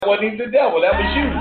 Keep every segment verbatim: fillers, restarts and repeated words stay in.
wasn't even the devil. That was you.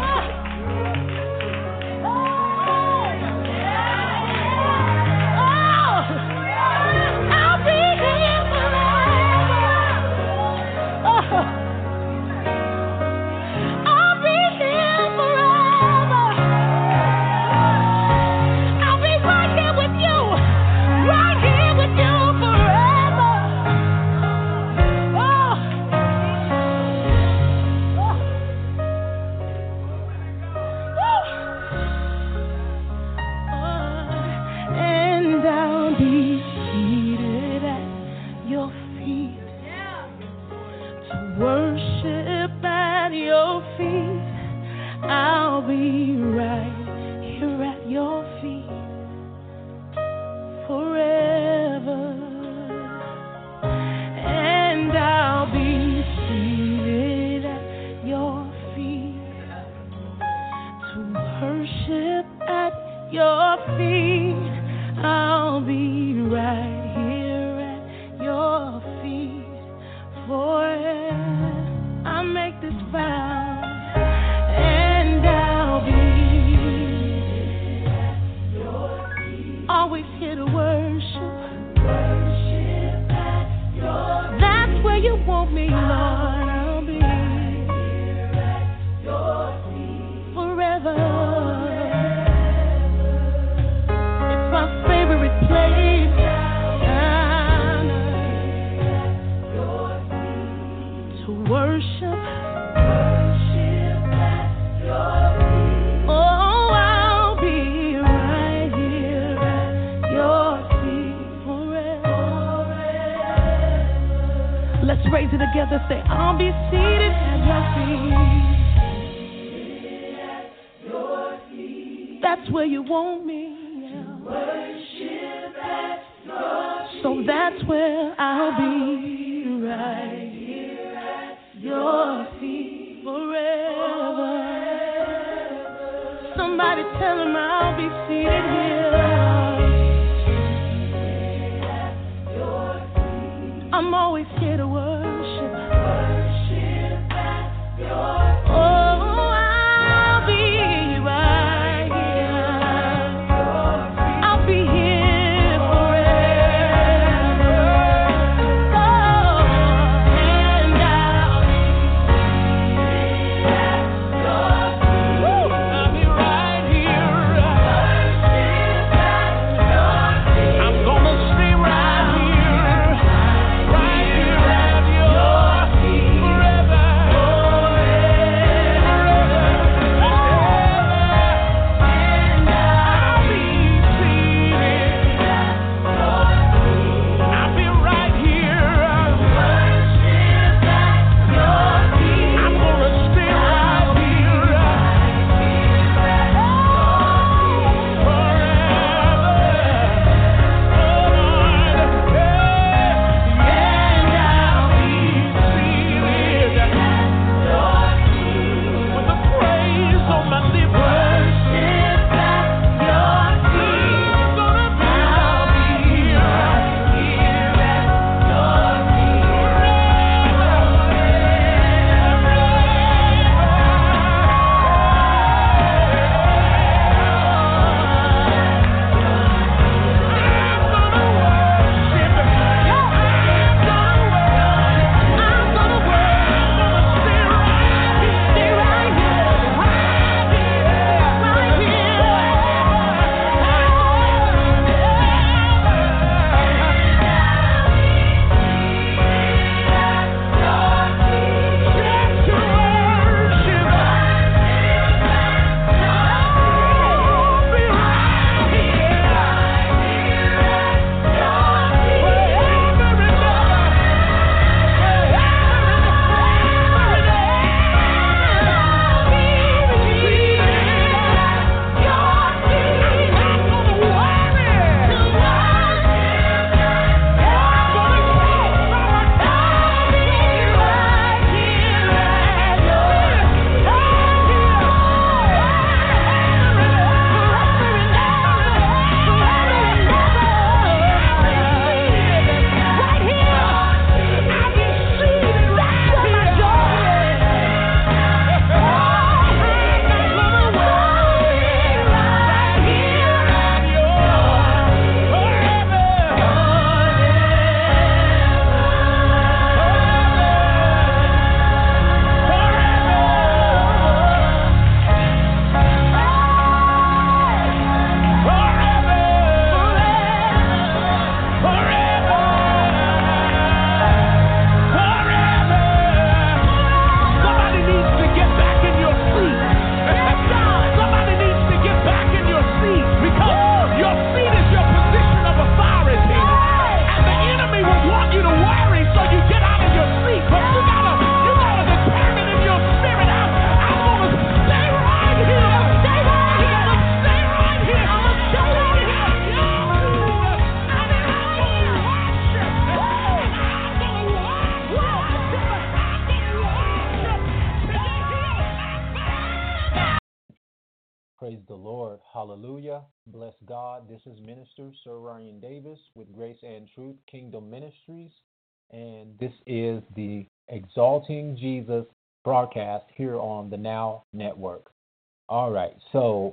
Praise the Lord. Hallelujah. Bless God. This is Minister Sir Ryan Davis with Grace and Truth Kingdom Ministries. And this is the Exalting Jesus broadcast here on the Now Network. All right. So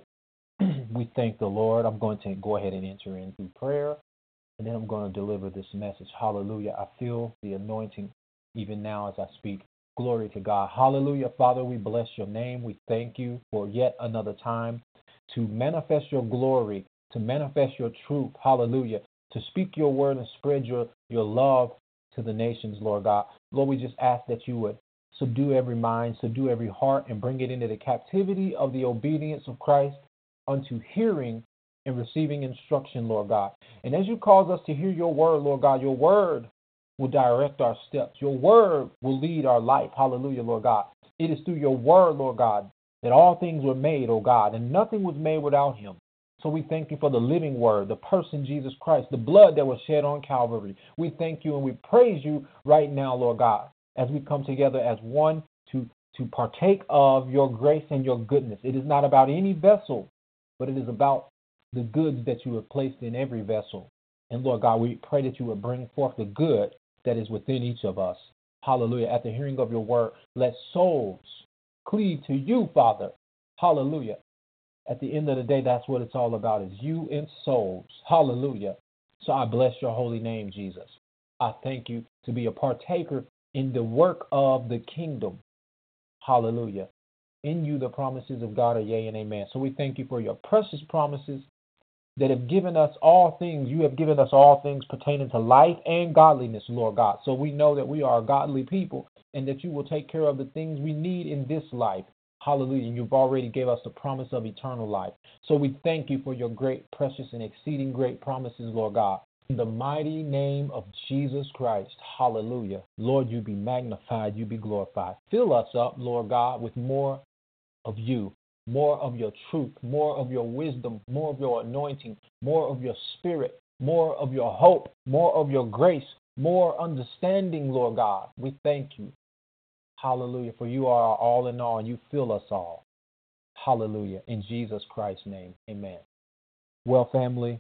we thank the Lord. I'm going to go ahead and enter into prayer, and then I'm going to deliver this message. Hallelujah. I feel the anointing even now as I speak. Glory to God. Hallelujah. Father, we bless your name. We thank you for yet another time to manifest your glory, to manifest your truth. Hallelujah. To speak your word and spread your, your love to the nations, Lord God. Lord, we just ask that you would subdue every mind, subdue every heart, and bring it into the captivity of the obedience of Christ unto hearing and receiving instruction, Lord God. And as you cause us to hear your word, Lord God, your word will direct our steps. Your word will lead our life. Hallelujah, Lord God. It is through your word, Lord God, that all things were made, oh God, and nothing was made without him. So we thank you for the living word, the person Jesus Christ, the blood that was shed on Calvary. We thank you and we praise you right now, Lord God, as we come together as one to, to partake of your grace and your goodness. It is not about any vessel, but it is about the goods that you have placed in every vessel. And Lord God, we pray that you would bring forth the good that is within each of us. Hallelujah. At the hearing of your word, let souls cleave to you, Father. Hallelujah. At the end of the day, that's what it's all about, is you and souls. Hallelujah. So I bless your holy name, Jesus. I thank you to be a partaker in the work of the kingdom. Hallelujah. In you, the promises of God are yea and amen. So we thank you for your precious promises that have given us all things. You have given us all things pertaining to life and godliness, Lord God. So we know that we are a godly people and that you will take care of the things we need in this life. Hallelujah. You've already gave us the promise of eternal life. So we thank you for your great, precious, and exceeding great promises, Lord God. In the mighty name of Jesus Christ. Hallelujah. Lord, you be magnified, you be glorified. Fill us up, Lord God, with more of you, more of your truth, more of your wisdom, more of your anointing, more of your spirit, more of your hope, more of your grace, more understanding, Lord God. We thank you. Hallelujah. For you are our all in all and you fill us all. Hallelujah. In Jesus Christ's name. Amen. Well, family,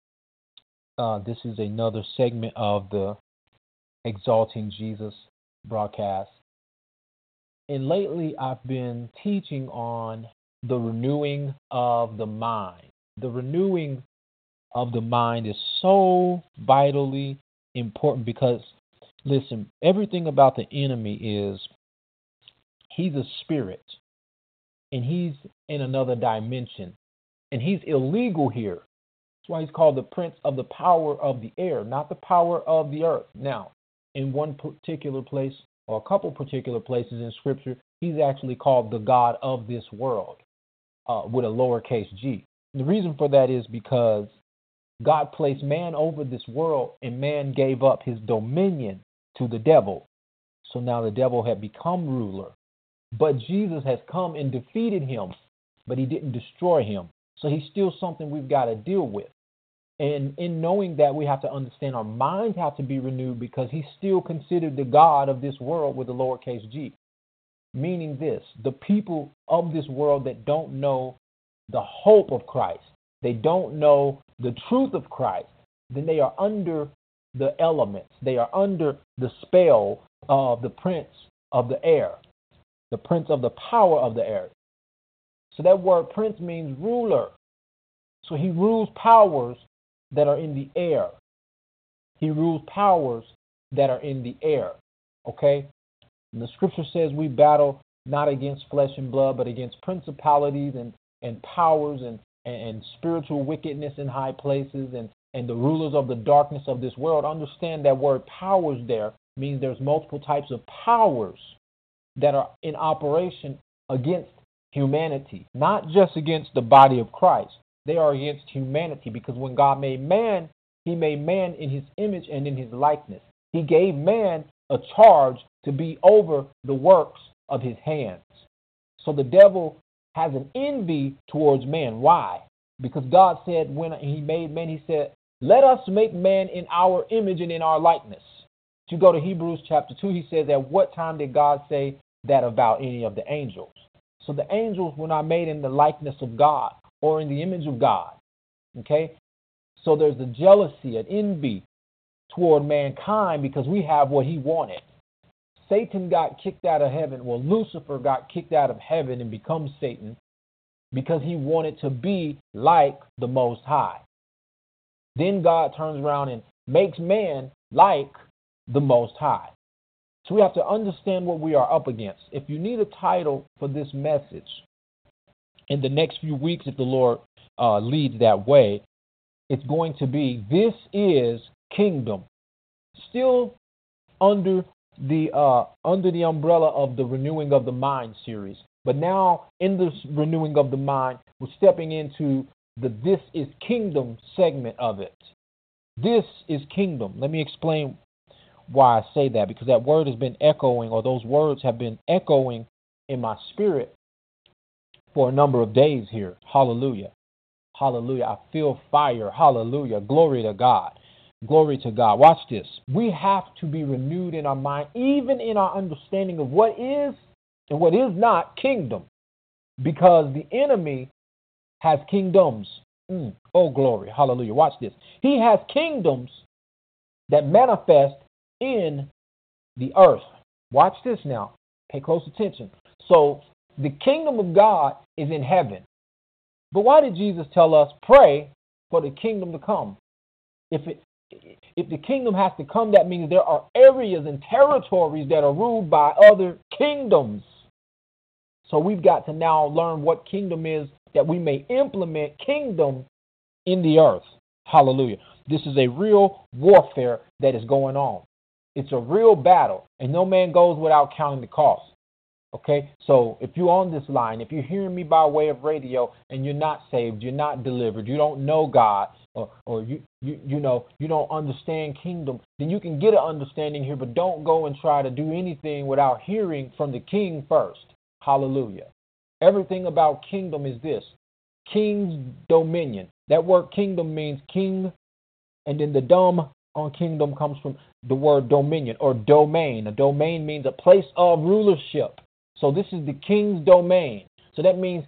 uh, this is another segment of the Exalting Jesus broadcast. And lately I've been teaching on the renewing of the mind. The renewing of the mind is so vitally important because, listen, everything about the enemy is he's a spirit and he's in another dimension and he's illegal here. That's why he's called the prince of the power of the air, not the power of the earth. Now, in one particular place or a couple particular places in Scripture, he's actually called the God of this world uh, with a lowercase g. And the reason for that is because God placed man over this world and man gave up his dominion to the devil. So now the devil had become ruler. But Jesus has come and defeated him, but he didn't destroy him. So he's still something we've got to deal with. And in knowing that, we have to understand our minds have to be renewed because he's still considered the God of this world with a lowercase g. Meaning this, the people of this world that don't know the hope of Christ, they don't know the truth of Christ, then they are under the elements. They are under the spell of the prince of the air, the prince of the power of the air. So that word prince means ruler. So he rules powers that are in the air. He rules powers that are in the air. Okay? And the scripture says we battle not against flesh and blood, but against principalities and, and powers and, and, and spiritual wickedness in high places and, and the rulers of the darkness of this world. Understand that word powers there means there's multiple types of powers that are in operation against humanity, not just against the body of Christ. They are against humanity because when God made man, he made man in his image and in his likeness. He gave man a charge to be over the works of his hands. So the devil has an envy towards man. Why? Because God said when he made man, he said, let us make man in our image and in our likeness. If you go to Hebrews chapter two, he says, at what time did God say that about any of the angels? So the angels were not made in the likeness of God or in the image of God. Okay? So there's a jealousy, an envy toward mankind because we have what he wanted. Satan got kicked out of heaven. Well, Lucifer got kicked out of heaven and become Satan because he wanted to be like the Most High. Then God turns around and makes man like the Most High. So we have to understand what we are up against. If you need a title for this message in the next few weeks, if the Lord uh, leads that way, it's going to be, This is Kingdom. Still under the uh, under the umbrella of the Renewing of the Mind series. But now in this Renewing of the Mind, we're stepping into the This is Kingdom segment of it. This is Kingdom. Let me explain why I say that, because that word has been echoing, or those words have been echoing in my spirit for a number of days here. Hallelujah. Hallelujah. I feel fire. Hallelujah. Glory to God. Glory to God. Watch this. We have to be renewed in our mind, even in our understanding of what is and what is not kingdom, because the enemy has kingdoms. Mm. Oh, glory. Hallelujah. Watch this. He has kingdoms that manifest in the earth. Watch this now. Pay close attention. So the kingdom of God is in heaven. But why did Jesus tell us pray for the kingdom to come? If it if the kingdom has to come, that means there are areas and territories that are ruled by other kingdoms. So we've got to now learn what kingdom is, that we may implement kingdom in the earth. Hallelujah. This is a real warfare that is going on. It's a real battle, and no man goes without counting the cost. Okay, so if you're on this line, if you're hearing me by way of radio and you're not saved, you're not delivered, you don't know God, or, or you, you you know, you don't understand kingdom, then you can get an understanding here, but don't go and try to do anything without hearing from the King first. Hallelujah. Everything about kingdom is this: king's dominion. That word kingdom means king, and then the dom on kingdom comes from the word dominion or domain. A domain means a place of rulership. So this is the king's domain. So that means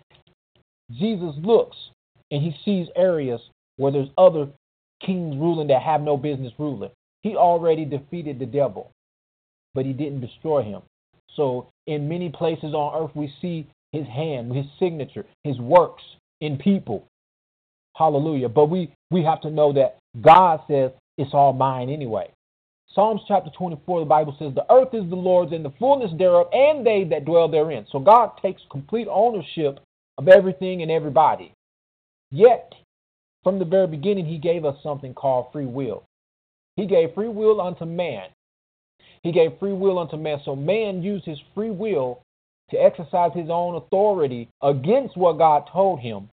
Jesus looks and he sees areas where there's other kings ruling that have no business ruling. He already defeated the devil, but he didn't destroy him. So in many places on earth, we see his hand, his signature, his works in people. Hallelujah. But we, we have to know that God says it's all mine anyway. Psalms chapter twenty-four, the Bible says, the earth is the Lord's and the fullness thereof, and they that dwell therein. So God takes complete ownership of everything and everybody. Yet, from the very beginning, he gave us something called free will. He gave free will unto man. He gave free will unto man. So man used his free will to exercise his own authority against what God told him.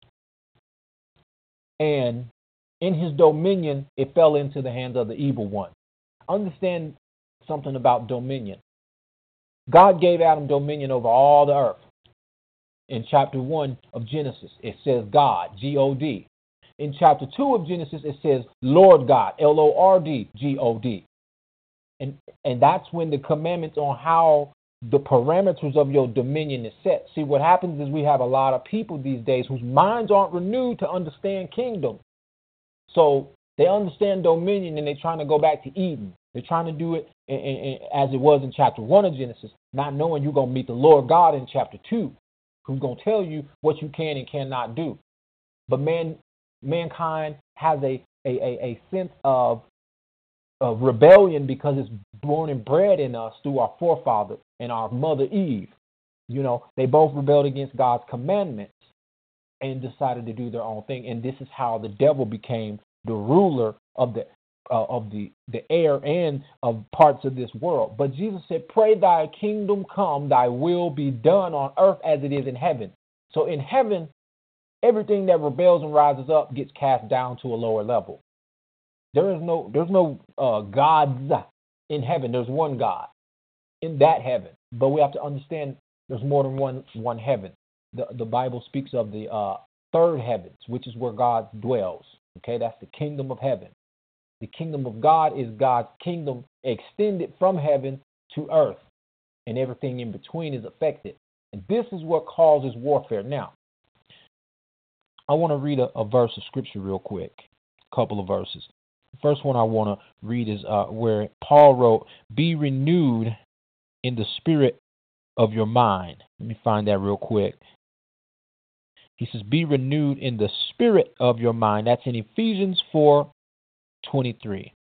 And in his dominion, it fell into the hands of the evil one. Understand something about dominion. God gave Adam dominion over all the earth. In chapter one of Genesis, it says God, G O D. In chapter two of Genesis, it says Lord God, L O R D, G O D. And, and that's when the commandments on how the parameters of your dominion is set. See, what happens is we have a lot of people these days whose minds aren't renewed to understand kingdom. So they understand dominion and they're trying to go back to Eden. They're trying to do it in, in, in, as it was in chapter one of Genesis, not knowing you're going to meet the Lord God in chapter two, who's going to tell you what you can and cannot do. But man, mankind has a, a, a, a sense of, of rebellion because it's born and bred in us through our forefather and our mother Eve. You know, they both rebelled against God's commandments and decided to do their own thing. And this is how the devil became the ruler of the uh, of the, the air and of parts of this world. But Jesus said, pray thy kingdom come, thy will be done on earth as it is in heaven. So in heaven, everything that rebels and rises up gets cast down to a lower level. There is no there's no uh, gods in heaven. There's one God in that heaven. But we have to understand there's more than one one heaven. The the Bible speaks of the uh, third heavens, which is where God dwells. Okay, that's the kingdom of heaven. The kingdom of God is God's kingdom extended from heaven to earth, and everything in between is affected. And this is what causes warfare. Now, I want to read a, a verse of scripture real quick, a couple of verses. The first one I want to read is uh, where Paul wrote, "Be renewed in the spirit of your mind." Let me find that real quick. He says, "Be renewed in the spirit of your mind." That's in Ephesians four twenty-three.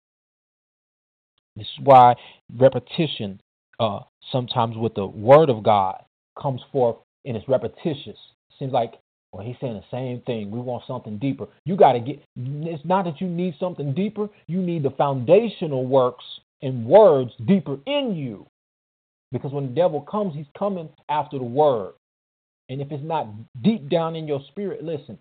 This is why repetition, uh, sometimes with the word of God, comes forth and it's repetitious. Seems like, well, he's saying the same thing. We want something deeper. You got to get, it's not that you need something deeper. You need the foundational works and words deeper in you. Because when the devil comes, he's coming after the word. And if it's not deep down in your spirit, listen,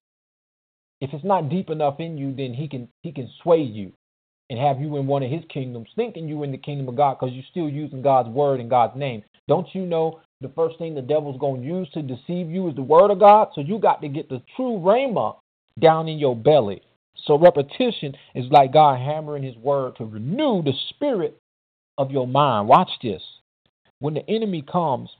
if it's not deep enough in you, then he can he can sway you and have you in one of his kingdoms, thinking you in the kingdom of God because you're still using God's word and God's name. Don't you know the first thing the devil's going to use to deceive you is the word of God? So you got to get the true rhema down in your belly. So repetition is like God hammering his word to renew the spirit of your mind. Watch this. When the enemy comes,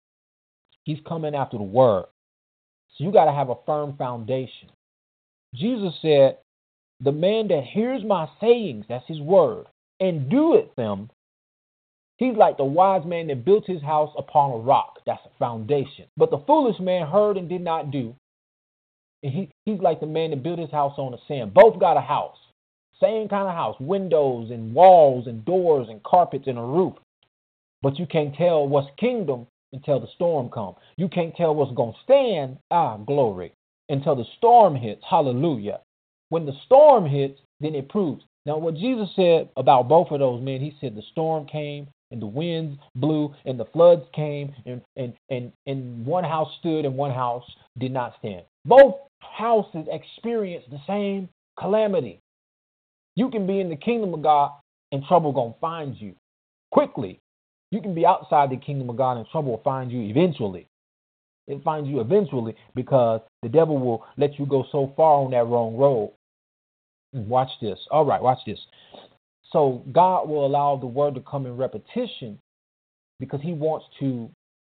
he's coming after the word. So you got to have a firm foundation. Jesus said, "The man that hears my sayings," that's his word, "and doeth them, he's like the wise man that built his house upon a rock." That's a foundation. But the foolish man heard and did not do. And he, he's like the man that built his house on the sand. Both got a house. Same kind of house. Windows and walls and doors and carpets and a roof. But you can't tell what's kingdom until the storm comes. You can't tell what's going to stand, ah, glory, until the storm hits. Hallelujah. When the storm hits, then it proves. Now, what Jesus said about both of those men, he said the storm came and the winds blew and the floods came and, and, and, and one house stood and one house did not stand. Both houses experienced the same calamity. You can be in the kingdom of God and trouble going to find you quickly. You can be outside the kingdom of God and trouble will find you eventually. It finds you eventually because the devil will let you go so far on that wrong road. Watch this. All right, watch this. So God will allow the word to come in repetition because he wants to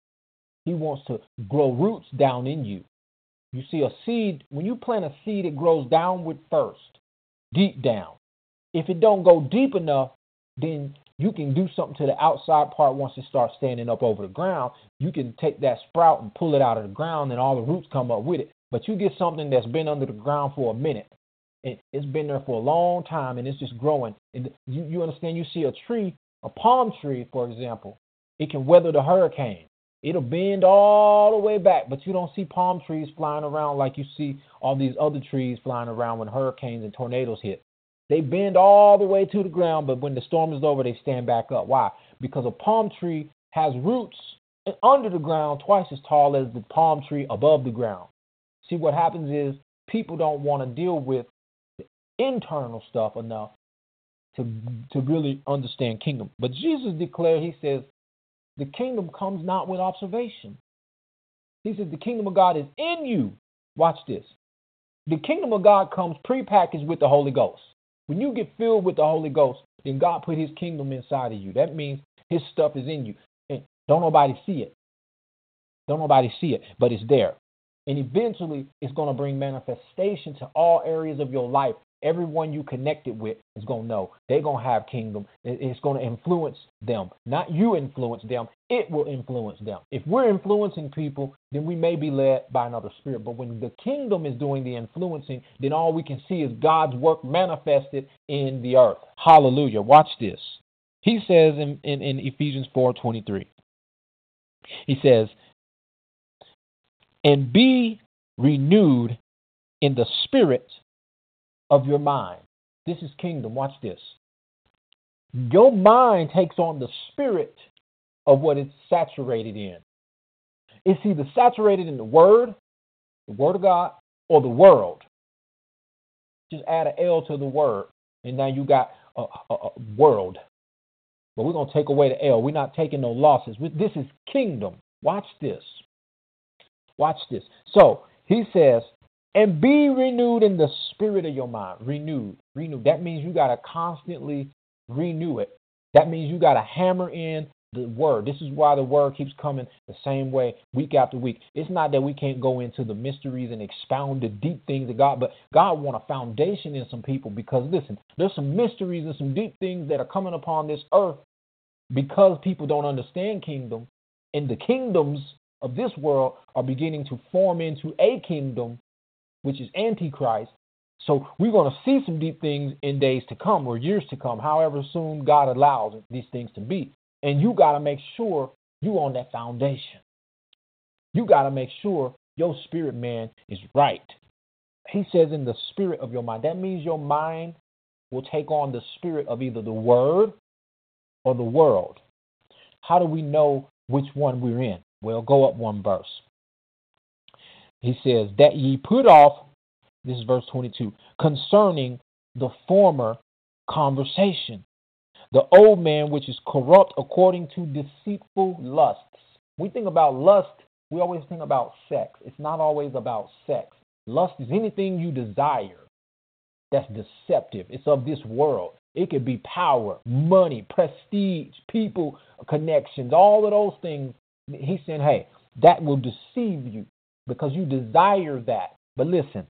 he wants to grow roots down in you. You see, a seed, when you plant a seed, it grows downward first, deep down. If it don't go deep enough, then you can do something to the outside part once it starts standing up over the ground. You can take that sprout and pull it out of the ground and all the roots come up with it. But you get something that's been under the ground for a minute. And it's been there for a long time and it's just growing. And you, you understand, you see a tree, a palm tree, for example, it can weather the hurricane. It'll bend all the way back, but you don't see palm trees flying around like you see all these other trees flying around when hurricanes and tornadoes hit. They bend all the way to the ground, but when the storm is over, they stand back up. Why? Because a palm tree has roots under the ground twice as tall as the palm tree above the ground. See, what happens is people don't want to deal with the internal stuff enough to, to really understand kingdom. But Jesus declared, he says, the kingdom comes not with observation. He says the kingdom of God is in you. Watch this. The kingdom of God comes prepackaged with the Holy Ghost. When you get filled with the Holy Ghost, then God put his kingdom inside of you. That means his stuff is in you. And don't nobody see it. Don't nobody see it, but it's there. And eventually, it's going to bring manifestation to all areas of your life. Everyone you connected with is going to know. They're going to have kingdom. It's going to influence them. Not you influence them. It will influence them. If we're influencing people, then we may be led by another spirit. But when the kingdom is doing the influencing, then all we can see is God's work manifested in the earth. Hallelujah. Watch this. He says in, in, in Ephesians four twenty-three, he says, and be renewed in the spirit of your mind. This is kingdom. Watch this. Your mind takes on the spirit of what it's saturated in. It's either saturated in the word, the word of God, or the world. Just add an L to the word, and now you got a, a, a world. But we're going to take away the L. We're not taking no losses. This is kingdom. Watch this. Watch this. So he says, and be renewed in the spirit of your mind. Renewed. Renewed. That means you got to constantly renew it. That means you got to hammer in the word. This is why the word keeps coming the same way week after week. It's not that we can't go into the mysteries and expound the deep things of God, but God wants a foundation in some people because, listen, there's some mysteries and some deep things that are coming upon this earth because people don't understand kingdom, and the kingdoms of this world are beginning to form into a kingdom, which is Antichrist. So we're going to see some deep things in days to come or years to come, however soon God allows these things to be. And you got to make sure you on that foundation. You got to make sure your spirit man is right. He says in the spirit of your mind. That means your mind will take on the spirit of either the word or the world. How do we know which one we're in? Well, go up one verse. He says, that ye put off, this is verse twenty-two, concerning the former conversation, the old man which is corrupt according to deceitful lusts. We think about lust, we always think about sex. It's not always about sex. Lust is anything you desire that's deceptive. It's of this world. It could be power, money, prestige, people, connections, all of those things. He's saying, hey, that will deceive you because you desire that. But listen,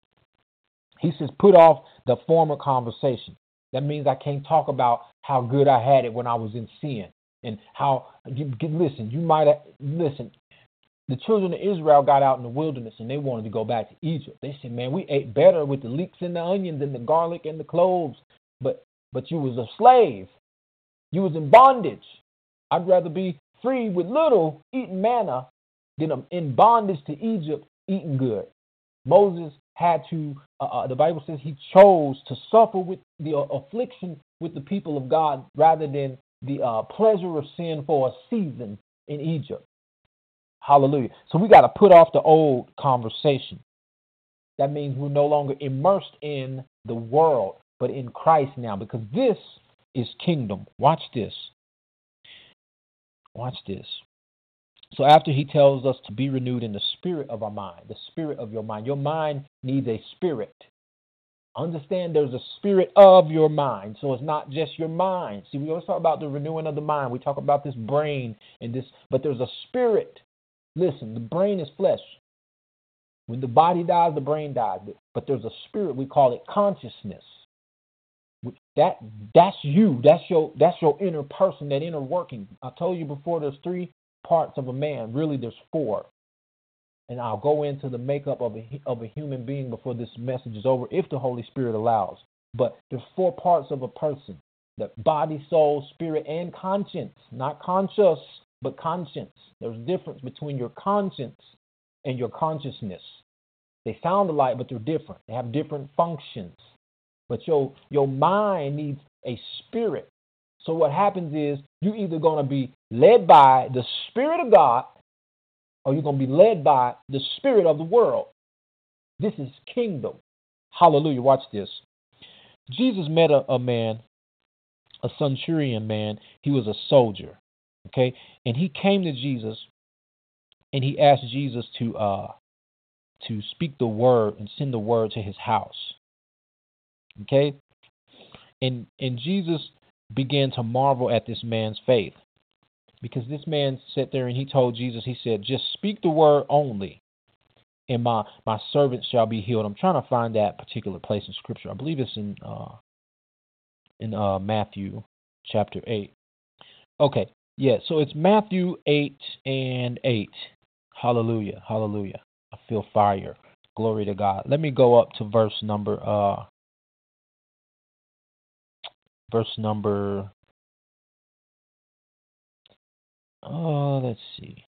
he says, put off the former conversation. That means I can't talk about how good I had it when I was in sin and how, you listen, you might have, listen, the children of Israel got out in the wilderness and they wanted to go back to Egypt. They said, man, we ate better with the leeks and the onions and the garlic and the cloves, but but you was a slave. You was in bondage. I'd rather be free with little, eating manna, than in bondage to Egypt, eating good. Moses had to, uh, uh, the Bible says he chose to suffer with the uh, affliction with the people of God rather than the uh, pleasure of sin for a season in Egypt. Hallelujah. So we got to put off the old conversation. That means we're no longer immersed in the world, but in Christ now, because this is kingdom. Watch this. Watch this. So after he tells us to be renewed in the spirit of our mind, the spirit of your mind, your mind needs a spirit. Understand there's a spirit of your mind. So it's not just your mind. See, we always talk about the renewing of the mind. We talk about this brain and this, but there's a spirit. Listen, the brain is flesh. When the body dies, the brain dies. But there's a spirit, we call it consciousness. That that's you. That's your that's your inner person, that inner working. I told you before there's three parts of a man. Really, there's four. And I'll go into the makeup of a, of a human being before this message is over, if the Holy Spirit allows. But there's four parts of a person: the body, soul, spirit, and conscience. Not conscious, but conscience. There's a difference between your conscience and your consciousness. They sound alike, but they're different. They have different functions. But your, your mind needs a spirit. So what happens is you're either going to be led by the Spirit of God or you're going to be led by the spirit of the world. This is kingdom. Hallelujah. Watch this. Jesus met a, a man, a centurion man. He was a soldier. Okay. And he came to Jesus and he asked Jesus to uh, to speak the word and send the word to his house. Okay. And and Jesus began to marvel at this man's faith, because this man sat there and he told Jesus, he said, just speak the word only, and my, my servant shall be healed. I'm trying to find that particular place in Scripture. I believe it's in uh, in uh, Matthew chapter eight. Okay, yeah, so it's Matthew eight and eight. Hallelujah, hallelujah. I feel fire. Glory to God. Let me go up to verse number, uh, verse number, oh, let's see.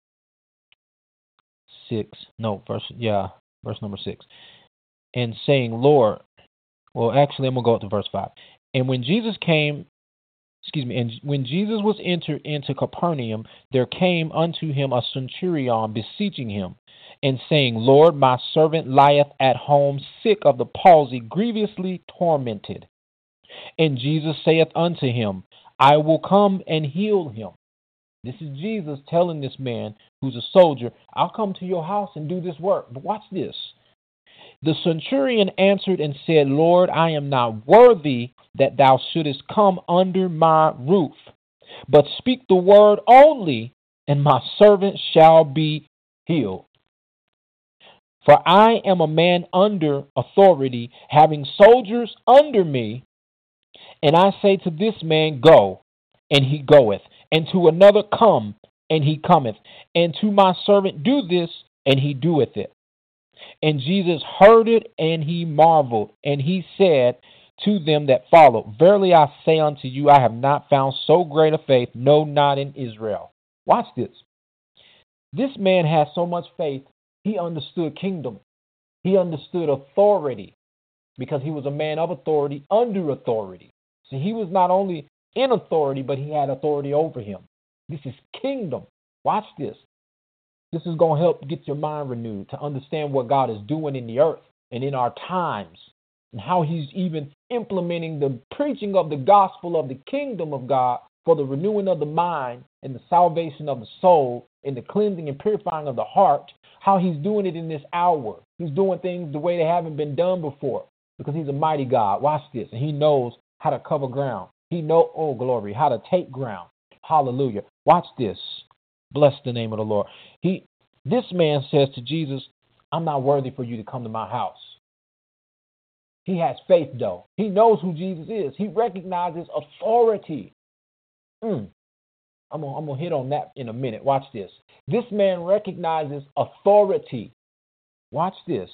Six. No, verse, yeah, verse number six. And saying, Lord, well, actually, I'm going to go up to verse five. And when Jesus came, excuse me, and when Jesus was entered into Capernaum, there came unto him a centurion beseeching him, and saying, Lord, my servant lieth at home sick of the palsy, grievously tormented. And Jesus saith unto him, I will come and heal him. This is Jesus telling this man who's a soldier, I'll come to your house and do this work. But watch this. The centurion answered and said, Lord, I am not worthy that thou shouldest come under my roof. But speak the word only, and my servant shall be healed. For I am a man under authority, having soldiers under me, and I say to this man, Go, and he goeth, and to another, Come, and he cometh, and to my servant, Do this, and he doeth it. And Jesus heard it, and he marveled, and he said to them that followed, Verily I say unto you, I have not found so great a faith, no, not in Israel. Watch this. This man had so much faith, he understood kingdom. He understood authority because he was a man of authority under authority. See, he was not only in authority, but he had authority over him. This is kingdom. Watch this. This is going to help get your mind renewed to understand what God is doing in the earth and in our times and how he's even implementing the preaching of the gospel of the kingdom of God for the renewing of the mind and the salvation of the soul and the cleansing and purifying of the heart, how he's doing it in this hour. He's doing things the way they haven't been done before because he's a mighty God. Watch this. And he knows how to cover ground. He knows, oh, glory, how to take ground. Hallelujah. Watch this. Bless the name of the Lord. He, this man says to Jesus, I'm not worthy for you to come to my house. He has faith, though. He knows who Jesus is. He recognizes authority. Mm. I'm going I'm to hit on that in a minute. Watch this. This man recognizes authority. Watch this.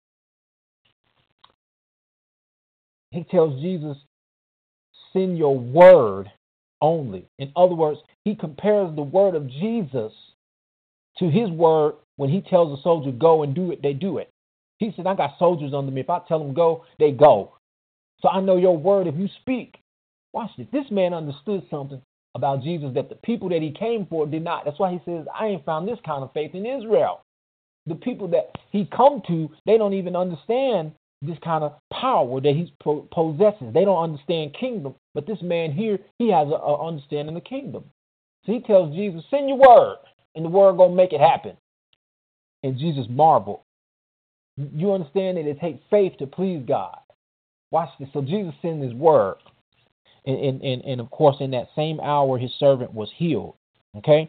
He tells Jesus, send your word only. In other words, he compares the word of Jesus to his word. When he tells a soldier, go and do it, they do it. He said, I got soldiers under me. If I tell them go, they go. So I know your word if you speak. Watch this. This man understood something about Jesus that the people that he came for did not. That's why he says, I ain't found this kind of faith in Israel. The people that he come to, they don't even understand this kind of power that he possesses. They don't understand kingdom. But this man here, he has an understanding of kingdom. So he tells Jesus, send your word, and the word going to make it happen. And Jesus marveled. You understand that it takes faith to please God. Watch this. So Jesus sent his word. And, and, and, and of course, in that same hour, his servant was healed. Okay?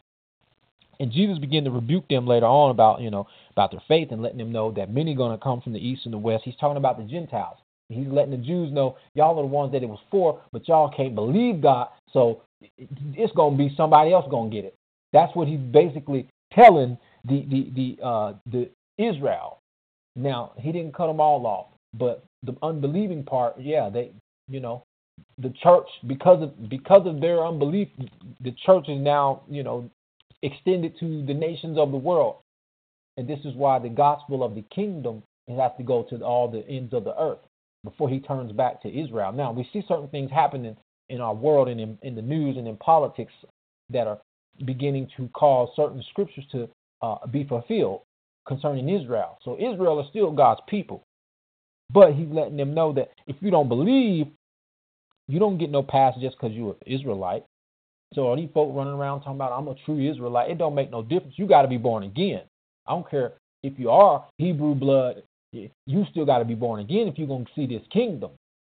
And Jesus began to rebuke them later on about, you know, about their faith and letting them know that many are going to come from the east and the west. He's talking about the Gentiles. He's letting the Jews know, y'all are the ones that it was for, but y'all can't believe God, so it's going to be somebody else going to get it. That's what he's basically telling the the the uh, the Israel. Now, he didn't cut them all off, but the unbelieving part, yeah, they, you know, the church, because of because of their unbelief, the church is now, you know, extended to the nations of the world. And this is why the gospel of the kingdom has to go to all the ends of the earth before he turns back to Israel. Now, we see certain things happening in our world and in, in the news and in politics that are beginning to cause certain scriptures to uh, be fulfilled concerning Israel. So Israel is still God's people. But he's letting them know that if you don't believe, you don't get no pass just because you're an Israelite. So are these folk running around talking about, I'm a true Israelite? It don't make no difference. You got to be born again. I don't care if you are Hebrew blood. You still got to be born again if you're going to see this kingdom.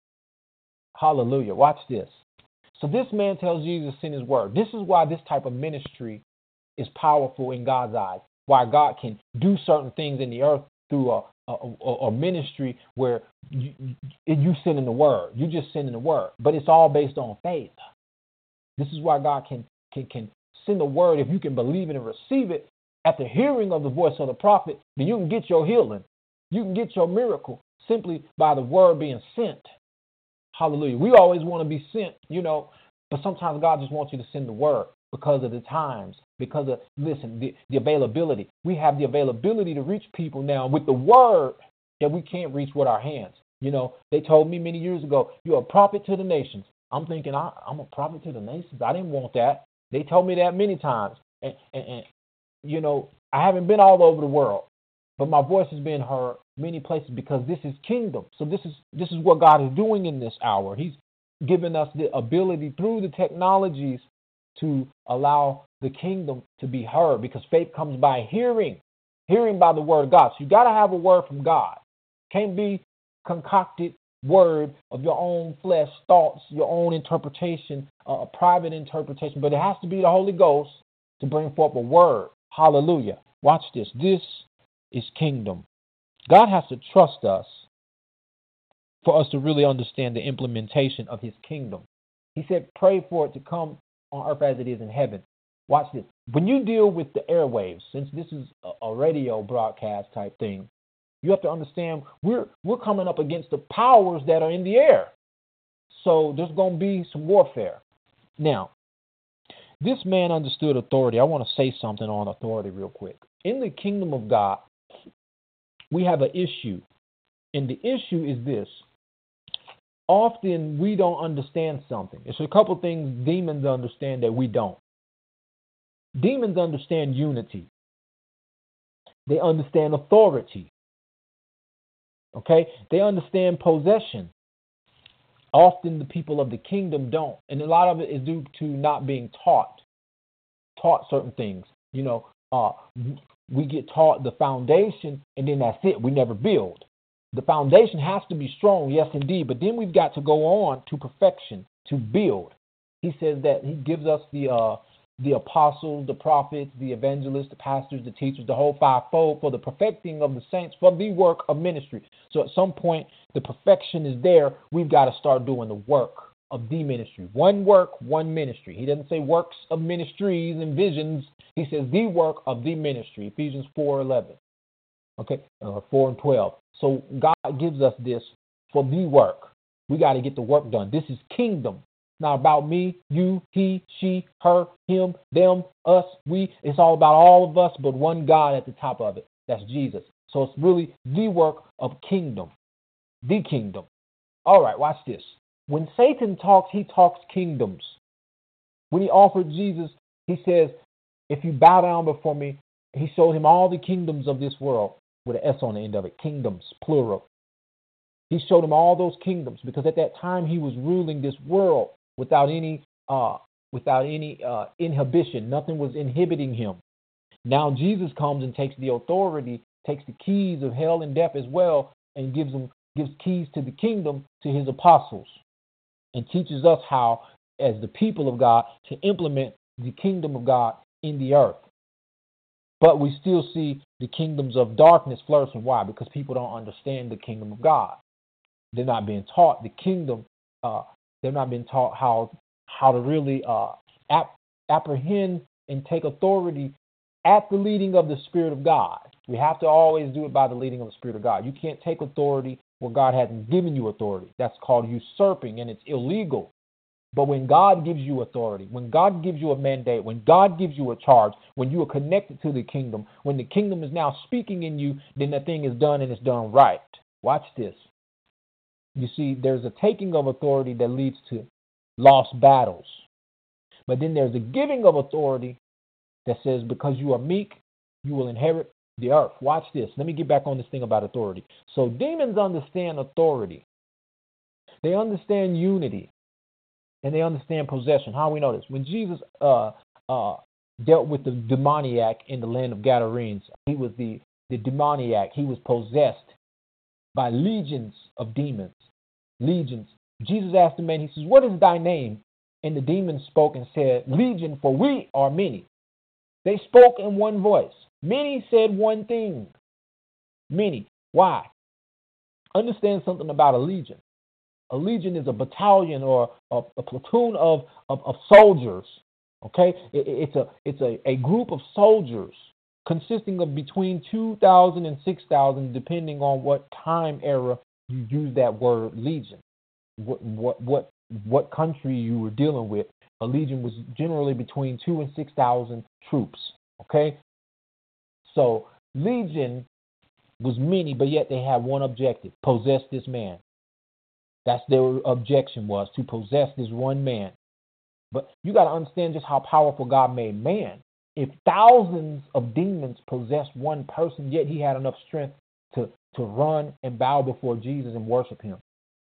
Hallelujah. Watch this. So this man tells Jesus to send his word. This is why this type of ministry is powerful in God's eyes. Why God can do certain things in the earth through a, a, a, a ministry where you, you sending the word. You just sending the word. But it's all based on faith. This is why God can, can, can send a word. If you can believe it and receive it at the hearing of the voice of the prophet, then you can get your healing. You can get your miracle simply by the word being sent. Hallelujah. We always want to be sent, you know, but sometimes God just wants you to send the word because of the times, because of, listen, the, the availability. We have the availability to reach people now with the word that we can't reach with our hands. You know, they told me many years ago, you're a prophet to the nations. I'm thinking, I, I'm a prophet to the nations. I didn't want that. They told me that many times. And, and, and, you know, I haven't been all over the world, but my voice has been heard many places because this is kingdom. So this is this is what God is doing in this hour. He's given us the ability through the technologies to allow the kingdom to be heard, because faith comes by hearing, hearing by the word of God. So you got to have a word from God. Can't be concocted word of your own flesh, thoughts, your own interpretation, uh, a private interpretation, but it has to be the Holy Ghost to bring forth a word. Hallelujah. Watch this. This is kingdom. God has to trust us for us to really understand the implementation of his kingdom. He said, pray for it to come on earth as it is in heaven. Watch this. When you deal with the airwaves, since this is a, a radio broadcast type thing, you have to understand we're we're coming up against the powers that are in the air. So there's going to be some warfare. Now, this man understood authority. I want to say something on authority real quick. In the kingdom of God, we have an issue. And the issue is this. Often we don't understand something. It's a couple things demons understand that we don't. Demons understand unity. They understand authority. Okay? They understand possession. Often the people of the kingdom don't. And a lot of it is due to not being taught. Taught certain things. You know, uh, we get taught the foundation and then that's it. We never build. The foundation has to be strong, yes, indeed. But then we've got to go on to perfection, to build. He says that he gives us the uh, the apostles, the prophets, the evangelists, the pastors, the teachers, the whole fivefold for the perfecting of the saints, for the work of ministry. So at some point, the perfection is there. We've got to start doing the work of the ministry. One work, one ministry. He doesn't say works of ministries and visions. He says the work of the ministry, Ephesians four eleven. Okay, uh, four and twelve. So God gives us this for the work. We got to get the work done. This is kingdom. It's not about me, you, he, she, her, him, them, us, we. It's all about all of us, but one God at the top of it. That's Jesus. So it's really the work of kingdom. The kingdom. All right, watch this. When Satan talks, he talks kingdoms. When he offered Jesus, he says, if you bow down before me, he showed him all the kingdoms of this world. With an S on the end of it, kingdoms, plural. He showed him all those kingdoms because at that time he was ruling this world without any, uh, without any uh, inhibition. Nothing was inhibiting him. Now Jesus comes and takes the authority, takes the keys of hell and death as well, and gives them gives keys to the kingdom to his apostles, and teaches us how, as the people of God, to implement the kingdom of God in the earth. But we still see the kingdoms of darkness flourishing. Why? Because people don't understand the kingdom of God. They're not being taught the kingdom. Uh, they're not being taught how how to really uh, ap- apprehend and take authority at the leading of the Spirit of God. We have to always do it by the leading of the Spirit of God. You can't take authority where God hasn't given you authority. That's called usurping, and it's illegal. But when God gives you authority, when God gives you a mandate, when God gives you a charge, when you are connected to the kingdom, when the kingdom is now speaking in you, then that thing is done and it's done right. Watch this. You see, there's a taking of authority that leads to lost battles. But then there's a giving of authority that says because you are meek, you will inherit the earth. Watch this. Let me get back on this thing about authority. So demons understand authority. They understand unity. And they understand possession. How we know this? When Jesus uh, uh, dealt with the demoniac in the land of Gadarenes, he was the, the demoniac. He was possessed by legions of demons. Legions. Jesus asked the man, he says, what is thy name? And the demons spoke and said, Legion, for we are many. They spoke in one voice. Many said one thing. Many. Why? Understand something about a legion. A legion is a battalion or a, a platoon of, of, of soldiers. Okay, it, it's a it's a, a group of soldiers consisting of between two thousand and six thousand, depending on what time era you use that word legion. What what what what country you were dealing with? A legion was generally between two and six thousand troops. Okay, so legion was many, but yet they had one objective: possess this man. That's their objection, was to possess this one man. But you got to understand just how powerful God made man. If thousands of demons possessed one person, yet he had enough strength to, to run and bow before Jesus and worship him.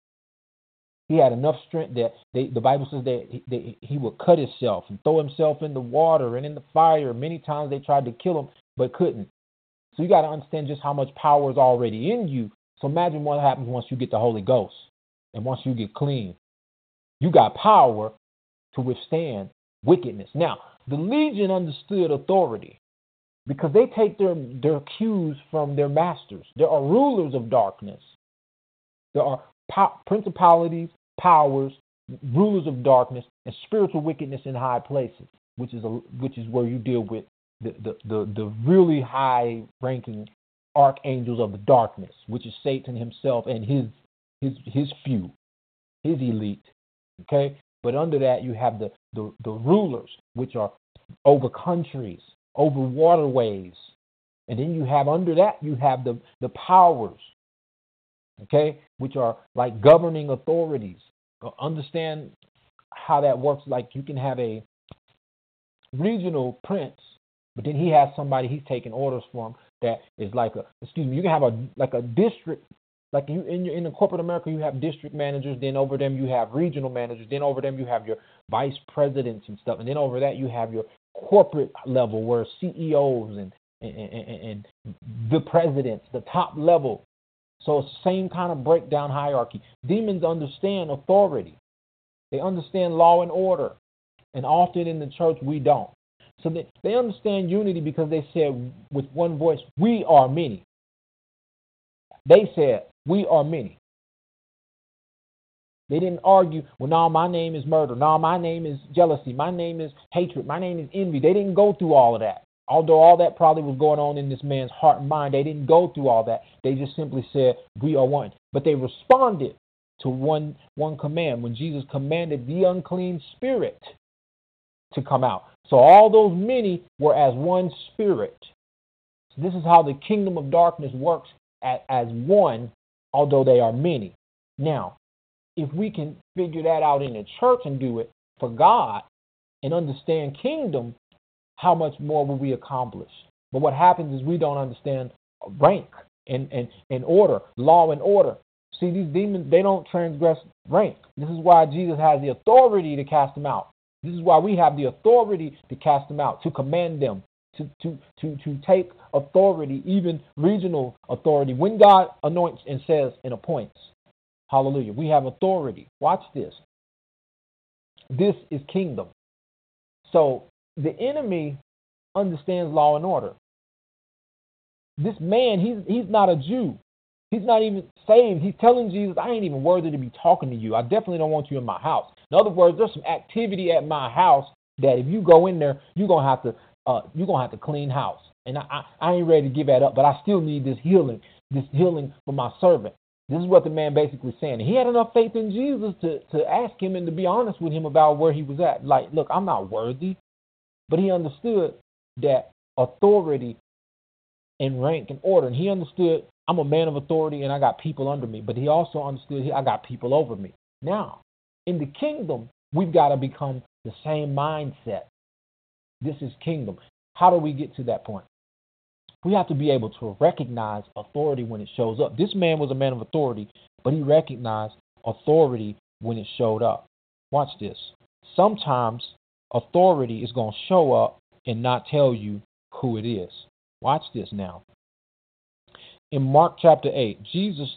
He had enough strength that they, the Bible says that he, that he would cut himself and throw himself in the water and in the fire. Many times they tried to kill him, but couldn't. So you got to understand just how much power is already in you. So imagine what happens once you get the Holy Ghost. And once you get clean, you got power to withstand wickedness. Now, the legion understood authority because they take their, their cues from their masters. There are rulers of darkness. There are po- principalities, powers, rulers of darkness, and spiritual wickedness in high places, which is a, which is where you deal with the, the, the, the really high-ranking archangels of the darkness, which is Satan himself and his his his few, his elite. Okay, but under that you have the the, the rulers, which are over countries, over waterways, and then you have under that you have the the powers. Okay, which are like governing authorities. Understand how that works. Like you can have a regional prince, but then he has somebody he's taking orders from that is like a, excuse me, you can have a like a district, like you in your in the corporate America you have district managers, then over them you have regional managers, then over them you have your vice presidents and stuff, and then over that you have your corporate level where C E Os and and, and, and the presidents, the top level. So it's the same kind of breakdown hierarchy. Demons understand authority. They understand law and order. And often in the church, we don't. So they, they understand unity because they said with one voice, we are many. They said, we are many. They didn't argue, well, no, my name is murder. No, my name is jealousy. My name is hatred. My name is envy. They didn't go through all of that. Although all that probably was going on in this man's heart and mind, they didn't go through all that. They just simply said, we are one. But they responded to one, one command when Jesus commanded the unclean spirit to come out. So all those many were as one spirit. So this is how the kingdom of darkness works as, as one, although they are many. Now, if we can figure that out in the church and do it for God and understand kingdom, how much more will we accomplish? But what happens is we don't understand rank and, and, and order, law and order. See, these demons, they don't transgress rank. This is why Jesus has the authority to cast them out. This is why we have the authority to cast them out, to command them, to, to, to, to take authority, even regional authority. When God anoints and says and appoints, hallelujah, we have authority. Watch this. This is kingdom. So the enemy understands law and order. This man, he's he's not a Jew. He's not even saved. He's telling Jesus, I ain't even worthy to be talking to you. I definitely don't want you in my house. In other words, there's some activity at my house that if you go in there, you're gonna have to uh, you're gonna have to clean house. And I, I, I ain't ready to give that up, but I still need this healing, this healing for my servant. This is what the man basically saying. He had enough faith in Jesus to, to ask him and to be honest with him about where he was at. Like, look, I'm not worthy. But he understood that authority and rank and order. And he understood I'm a man of authority and I got people under me. But he also understood I got people over me. Now, in the kingdom, we've got to become the same mindset. This is kingdom. How do we get to that point? We have to be able to recognize authority when it shows up. This man was a man of authority, but he recognized authority when it showed up. Watch this. Sometimes authority is going to show up and not tell you who it is. Watch this now. In Mark chapter eight, Jesus,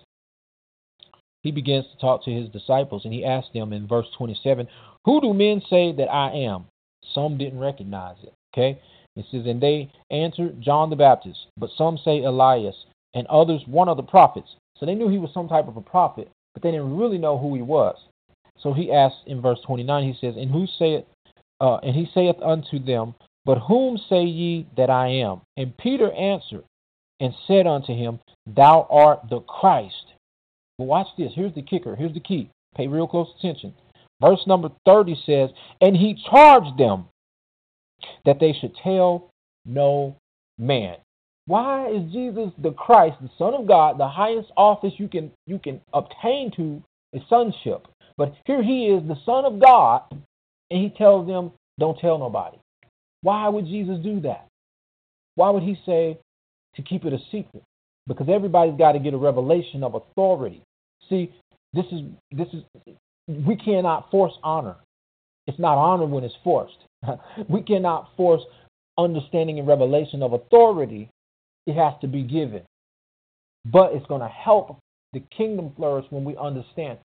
he begins to talk to his disciples, and he asked them in verse twenty-seven, who do men say that I am? Some didn't recognize it. Okay? It says, and they answered, John the Baptist, but some say Elias, and others one of the prophets. So they knew he was some type of a prophet, but they didn't really know who he was. So he asked in verse twenty-nine, he says, and who saith, uh, and he saith unto them, but whom say ye that I am? And Peter answered and said unto him, thou art the Christ. Well, watch this. Here's the kicker. Here's the key. Pay real close attention. Verse number thirty says, and he charged them that they should tell no man. Why is Jesus the Christ, the Son of God, the highest office you can you can obtain to is sonship? But here he is, the Son of God, and he tells them, don't tell nobody. Why would Jesus do that? Why would he say to keep it a secret? Because everybody's got to get a revelation of authority. See, this is this is we cannot force honor. It's not honor when it's forced. We cannot force understanding and revelation of authority. It has to be given. But it's going to help the kingdom flourish when we understand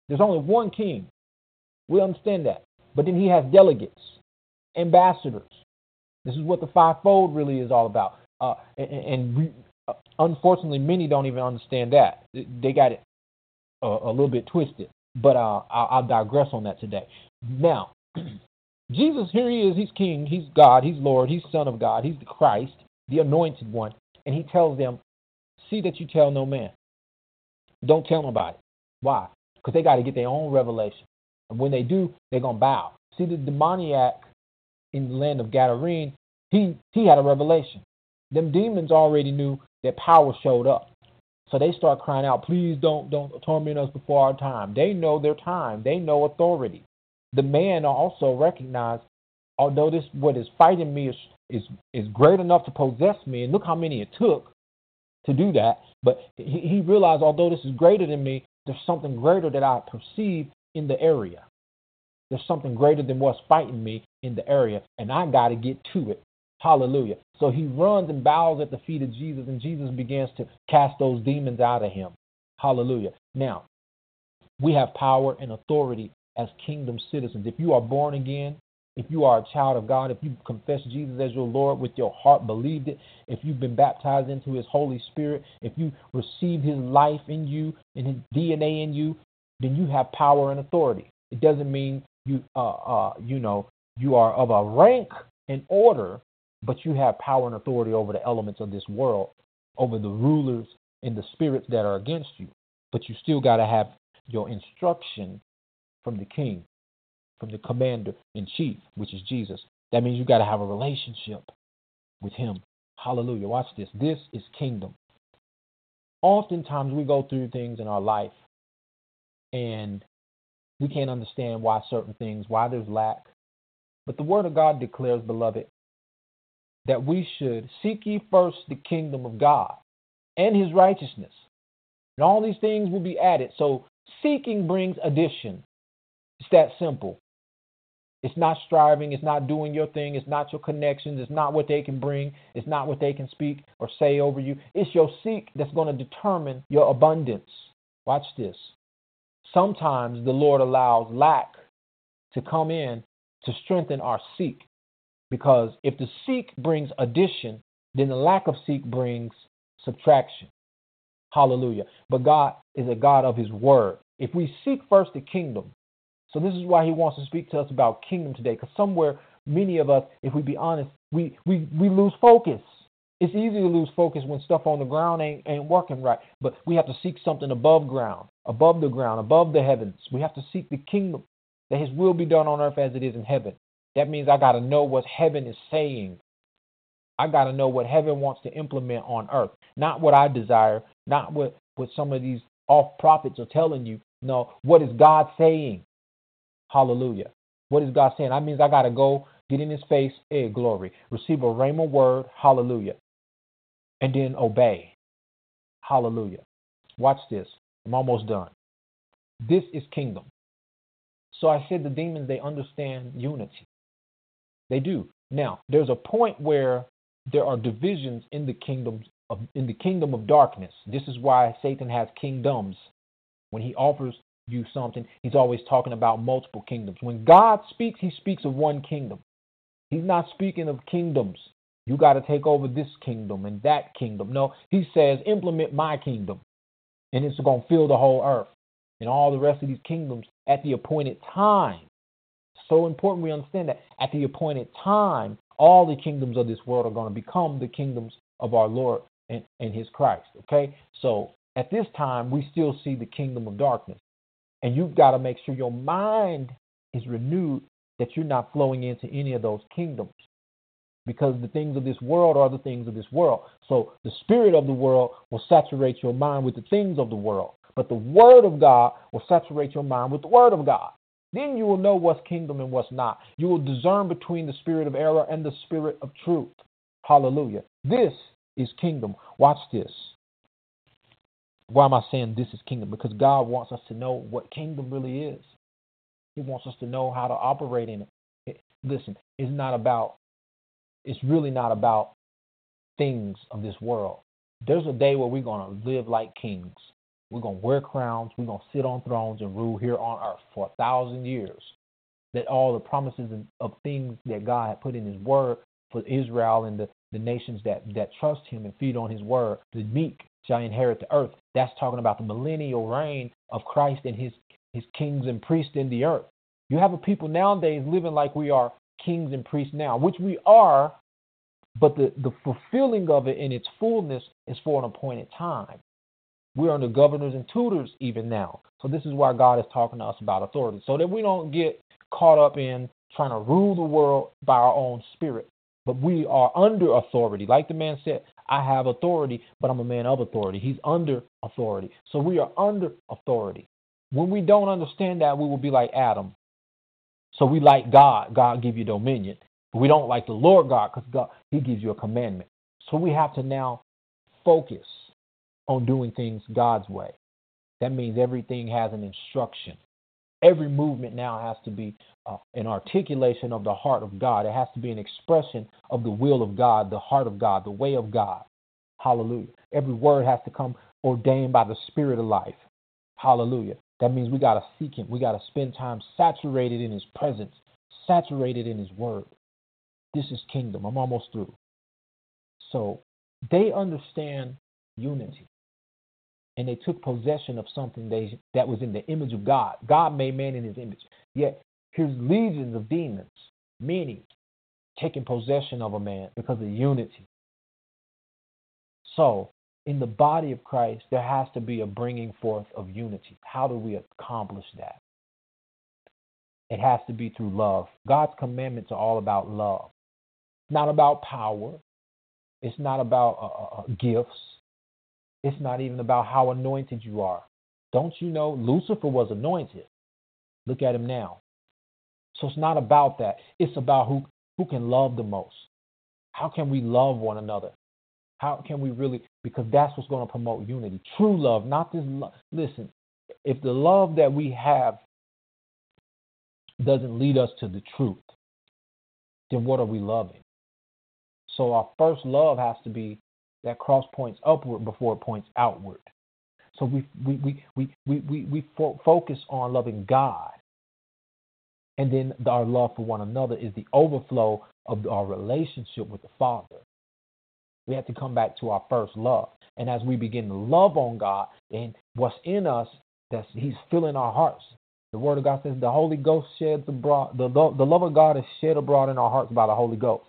There's only one king. We understand that. But then he has delegates, ambassadors. This is what the fivefold really is all about. Uh, and and we, uh, unfortunately, many don't even understand that. They got it a, a little bit twisted. But uh, I'll, I'll digress on that today. Now, Jesus, here he is. He's king. He's God. He's Lord. He's Son of God. He's the Christ, the anointed one. And he tells them, see that you tell no man. Don't tell nobody. Why? Because they got to get their own revelation. And when they do, they're going to bow. See, the demoniac in the land of Gadarene, he, he had a revelation. Them demons already knew that power showed up. So they start crying out, please don't, don't torment us before our time. They know their time. They know authority. The man also recognized, although this what is fighting me is, is, is great enough to possess me, and look how many it took to do that, but he, he realized, although this is greater than me, there's something greater that I perceive in the area. There's something greater than what's fighting me in the area, and I got to get to it. Hallelujah. So he runs and bows at the feet of Jesus, and Jesus begins to cast those demons out of him. Hallelujah. Now, we have power and authority as kingdom citizens. If you are born again, if you are a child of God, if you confess Jesus as your Lord with your heart, believed it, if you've been baptized into his Holy Spirit, if you receive his life in you and his D N A in you, then you have power and authority. It doesn't mean you, uh, uh, you know, you are of a rank and order, but you have power and authority over the elements of this world, over the rulers and the spirits that are against you. But you still got to have your instruction from the king, from the commander in chief, which is Jesus. That means you got to have a relationship with him. Hallelujah. Watch this. This is kingdom. Oftentimes we go through things in our life and we can't understand why certain things, why there's lack. But the word of God declares, beloved, that we should seek ye first the kingdom of God and his righteousness. And all these things will be added. So seeking brings addition. It's that simple. It's not striving. It's not doing your thing. It's not your connections. It's not what they can bring. It's not what they can speak or say over you. It's your seek that's going to determine your abundance. Watch this. Sometimes the Lord allows lack to come in to strengthen our seek. Because if the seek brings addition, then the lack of seek brings subtraction. Hallelujah. But God is a God of his word. If we seek first the kingdom, so this is why he wants to speak to us about kingdom today, because somewhere, many of us, if we be honest, we, we, we lose focus. It's easy to lose focus when stuff on the ground ain't, ain't working right. But we have to seek something above ground, above the ground, above the heavens. We have to seek the kingdom, that his will be done on earth as it is in heaven. That means I got to know what heaven is saying. I got to know what heaven wants to implement on earth. Not what I desire, not what, what some of these off prophets are telling you. No, what is God saying? Hallelujah. What is God saying? That means I got to go get in his face, hey, glory, receive a rhema word, hallelujah, and then obey. Hallelujah. Watch this. I'm almost done. This is kingdom. So I said the demons, they understand unity. They do. Now, there's a point where there are divisions in the kingdoms of in the kingdom of darkness. This is why Satan has kingdoms. When he offers you something, he's always talking about multiple kingdoms. When God speaks, he speaks of one kingdom. He's not speaking of kingdoms. You got to take over this kingdom and that kingdom. No, he says, implement my kingdom. And it's going to fill the whole earth and all the rest of these kingdoms at the appointed time. So important we understand that at the appointed time, all the kingdoms of this world are going to become the kingdoms of our Lord and, and his Christ. Okay, so at this time, we still see the kingdom of darkness. And you've got to make sure your mind is renewed, that you're not flowing into any of those kingdoms. Because the things of this world are the things of this world. So the spirit of the world will saturate your mind with the things of the world. But the word of God will saturate your mind with the word of God. Then you will know what's kingdom and what's not. You will discern between the spirit of error and the spirit of truth. Hallelujah. This is kingdom. Watch this. Why am I saying this is kingdom? Because God wants us to know what kingdom really is. He wants us to know how to operate in it. it listen, it's not about, it's really not about things of this world. There's a day where we're going to live like kings. We're going to wear crowns. We're going to sit on thrones and rule here on earth for a thousand years. That all the promises of things that God had put in his word for Israel and the, the nations that, that trust him and feed on his word, the meek shall inherit the earth. That's talking about the millennial reign of Christ and his, his kings and priests in the earth. You have a people nowadays living like we are kings and priests now, which we are, but the, the fulfilling of it in its fullness is for an appointed time. We're under governors and tutors even now. So this is why God is talking to us about authority, so that we don't get caught up in trying to rule the world by our own spirit. But we are under authority. Like the man said, I have authority, but I'm a man of authority. He's under authority. So we are under authority. When we don't understand that, we will be like Adam. So we like God. God give you dominion. We don't like the Lord God because God, he gives you a commandment. So we have to now focus on doing things God's way. That means everything has an instruction. Every movement now has to be uh, an articulation of the heart of God. It has to be an expression of the will of God, the heart of God, the way of God. Hallelujah. Every word has to come ordained by the Spirit of life. Hallelujah. That means we got to seek him. We got to spend time saturated in his presence, saturated in his word. This is kingdom. I'm almost through. So they understand unity. And they took possession of something they, that was in the image of God. God made man in his image. Yet here's legions of demons, many, taking possession of a man because of unity. So in the body of Christ, there has to be a bringing forth of unity. How do we accomplish that? It has to be through love. God's commandments are all about love. Not about power. It's not about uh, uh, gifts. It's not even about how anointed you are. Don't you know Lucifer was anointed? Look at him now. So it's not about that. It's about who, who can love the most. How can we love one another? How can we really, because that's what's going to promote unity. True love, not this love. Listen, if the love that we have doesn't lead us to the truth, then what are we loving? So our first love has to be that cross points upward before it points outward. So we we we we we we, we fo- focus on loving God, and then our love for one another is the overflow of our relationship with the Father. We have to come back to our first love, and as we begin to love on God, and what's in us, that's He's filling our hearts. The Word of God says the Holy Ghost sheds abroad. The the love of God is shed abroad in our hearts by the Holy Ghost.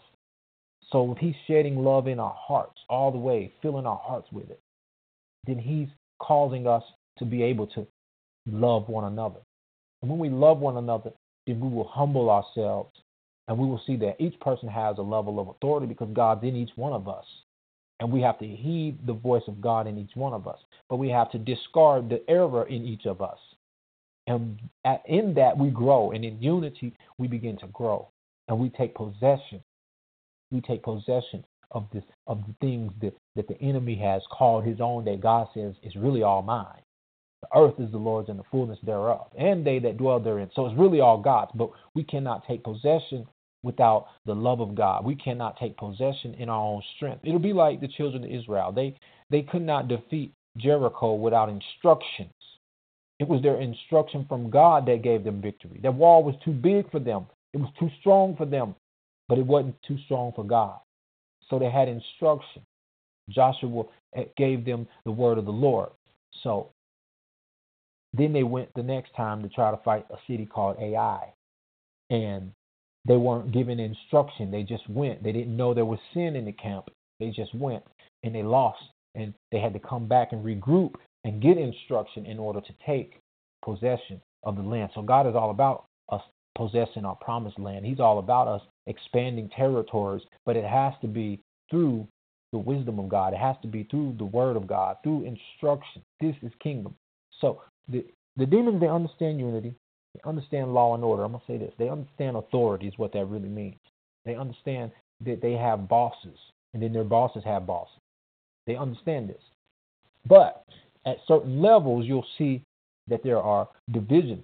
So if he's shedding love in our hearts all the way, filling our hearts with it, then he's causing us to be able to love one another. And when we love one another, then we will humble ourselves and we will see that each person has a level of authority because God's in each one of us. And we have to heed the voice of God in each one of us. But we have to discard the error in each of us. And at, in that we grow. And in unity, we begin to grow. And we take possession. We take possession of this of the things that, that the enemy has called his own, that God says is really all mine. The earth is the Lord's and the fullness thereof, and they that dwell therein. So it's really all God's, but we cannot take possession without the love of God. We cannot take possession in our own strength. It'll be like the children of Israel. They they could not defeat Jericho without instructions. It was their instruction from God that gave them victory. That wall was too big for them. It was too strong for them. But it wasn't too strong for God. So they had instruction. Joshua gave them the word of the Lord. So then they went the next time to try to fight a city called Ai. And they weren't given instruction. They just went. They didn't know there was sin in the camp. They just went and they lost. And they had to come back and regroup and get instruction in order to take possession of the land. So God is all about us possessing our promised land. He's all about us expanding territories, but it has to be through the wisdom of God. It has to be through the word of God, through instruction. This is kingdom. So the, the demons, they understand unity. They understand law and order. I'm going to say this. They understand authority is what that really means. They understand that they have bosses, and then their bosses have bosses. They understand this. But at certain levels, you'll see that there are divisions,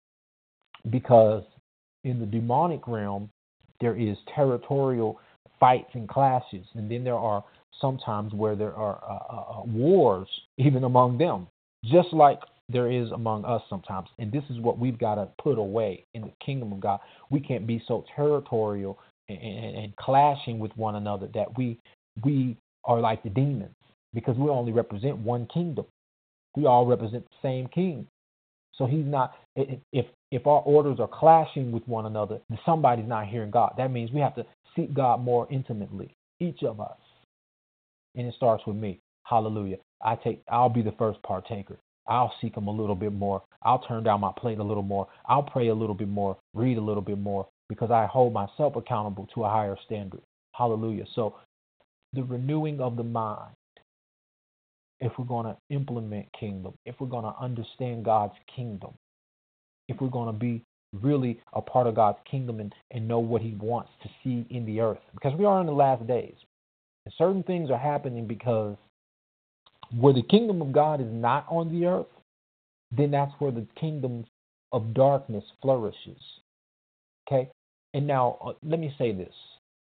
because in the demonic realm, there is territorial fights and clashes. And then there are sometimes where there are uh, uh, wars even among them. just like there is among us sometimes. And this is what we've got to put away in the kingdom of God. We can't be so territorial and, and, and clashing with one another that we we are like the demons, because we only represent one kingdom. We all represent the same king. So he's not, if if our orders are clashing with one another, then somebody's not hearing God. That means we have to seek God more intimately, each of us. And it starts with me. Hallelujah. I take I'll be the first partaker. I'll seek him a little bit more. I'll turn down my plate a little more. I'll pray a little bit more, read a little bit more, because I hold myself accountable to a higher standard. Hallelujah. So the renewing of the mind, if we're going to implement kingdom, if we're going to understand God's kingdom, if we're going to be really a part of God's kingdom and, and know what he wants to see in the earth, because we are in the last days. And certain things are happening because where the kingdom of God is not on the earth, then that's where the kingdom of darkness flourishes. Okay? And now, uh, let me say this.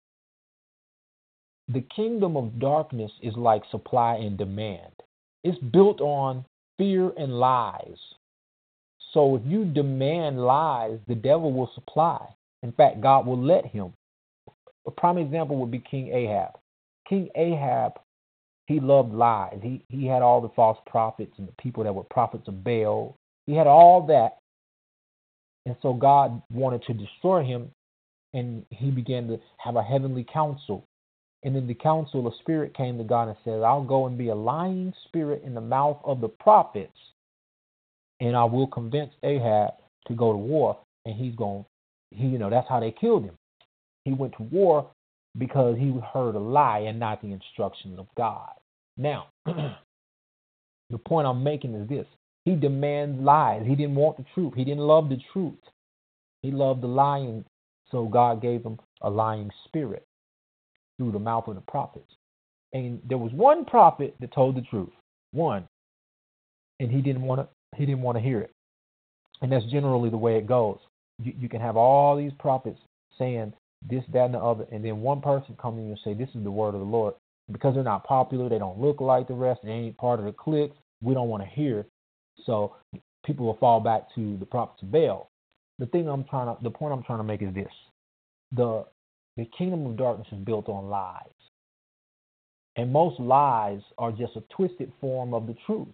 The kingdom of darkness is like supply and demand. It's built on fear and lies. So if you demand lies, the devil will supply. In fact, God will let him. A prime example would be King Ahab. King Ahab, he loved lies. He he had all the false prophets and the people that were prophets of Baal. He had all that. And so God wanted to destroy him, and he began to have a heavenly council. And in the council, a spirit came to God and said, I'll go and be a lying spirit in the mouth of the prophets, and I will convince Ahab to go to war. And he's going, he, you know, that's how they killed him. He went to war because he heard a lie and not the instructions of God. Now, the point I'm making is this. He demands lies. He didn't want the truth. He didn't love the truth. He loved the lying. So God gave him a lying spirit through the mouth of the prophets. And there was one prophet that told the truth. One. And he didn't want to he didn't want to hear it. And that's generally the way it goes. You, you can have all these prophets saying this, that, and the other, and then one person come in and say, this is the word of the Lord. Because they're not popular, they don't look like the rest, they ain't part of the clique, we don't want to hear. So people will fall back to the prophets of Baal. The thing I'm trying to, the point I'm trying to make is this. The the kingdom of darkness is built on lies. And most lies are just a twisted form of the truth.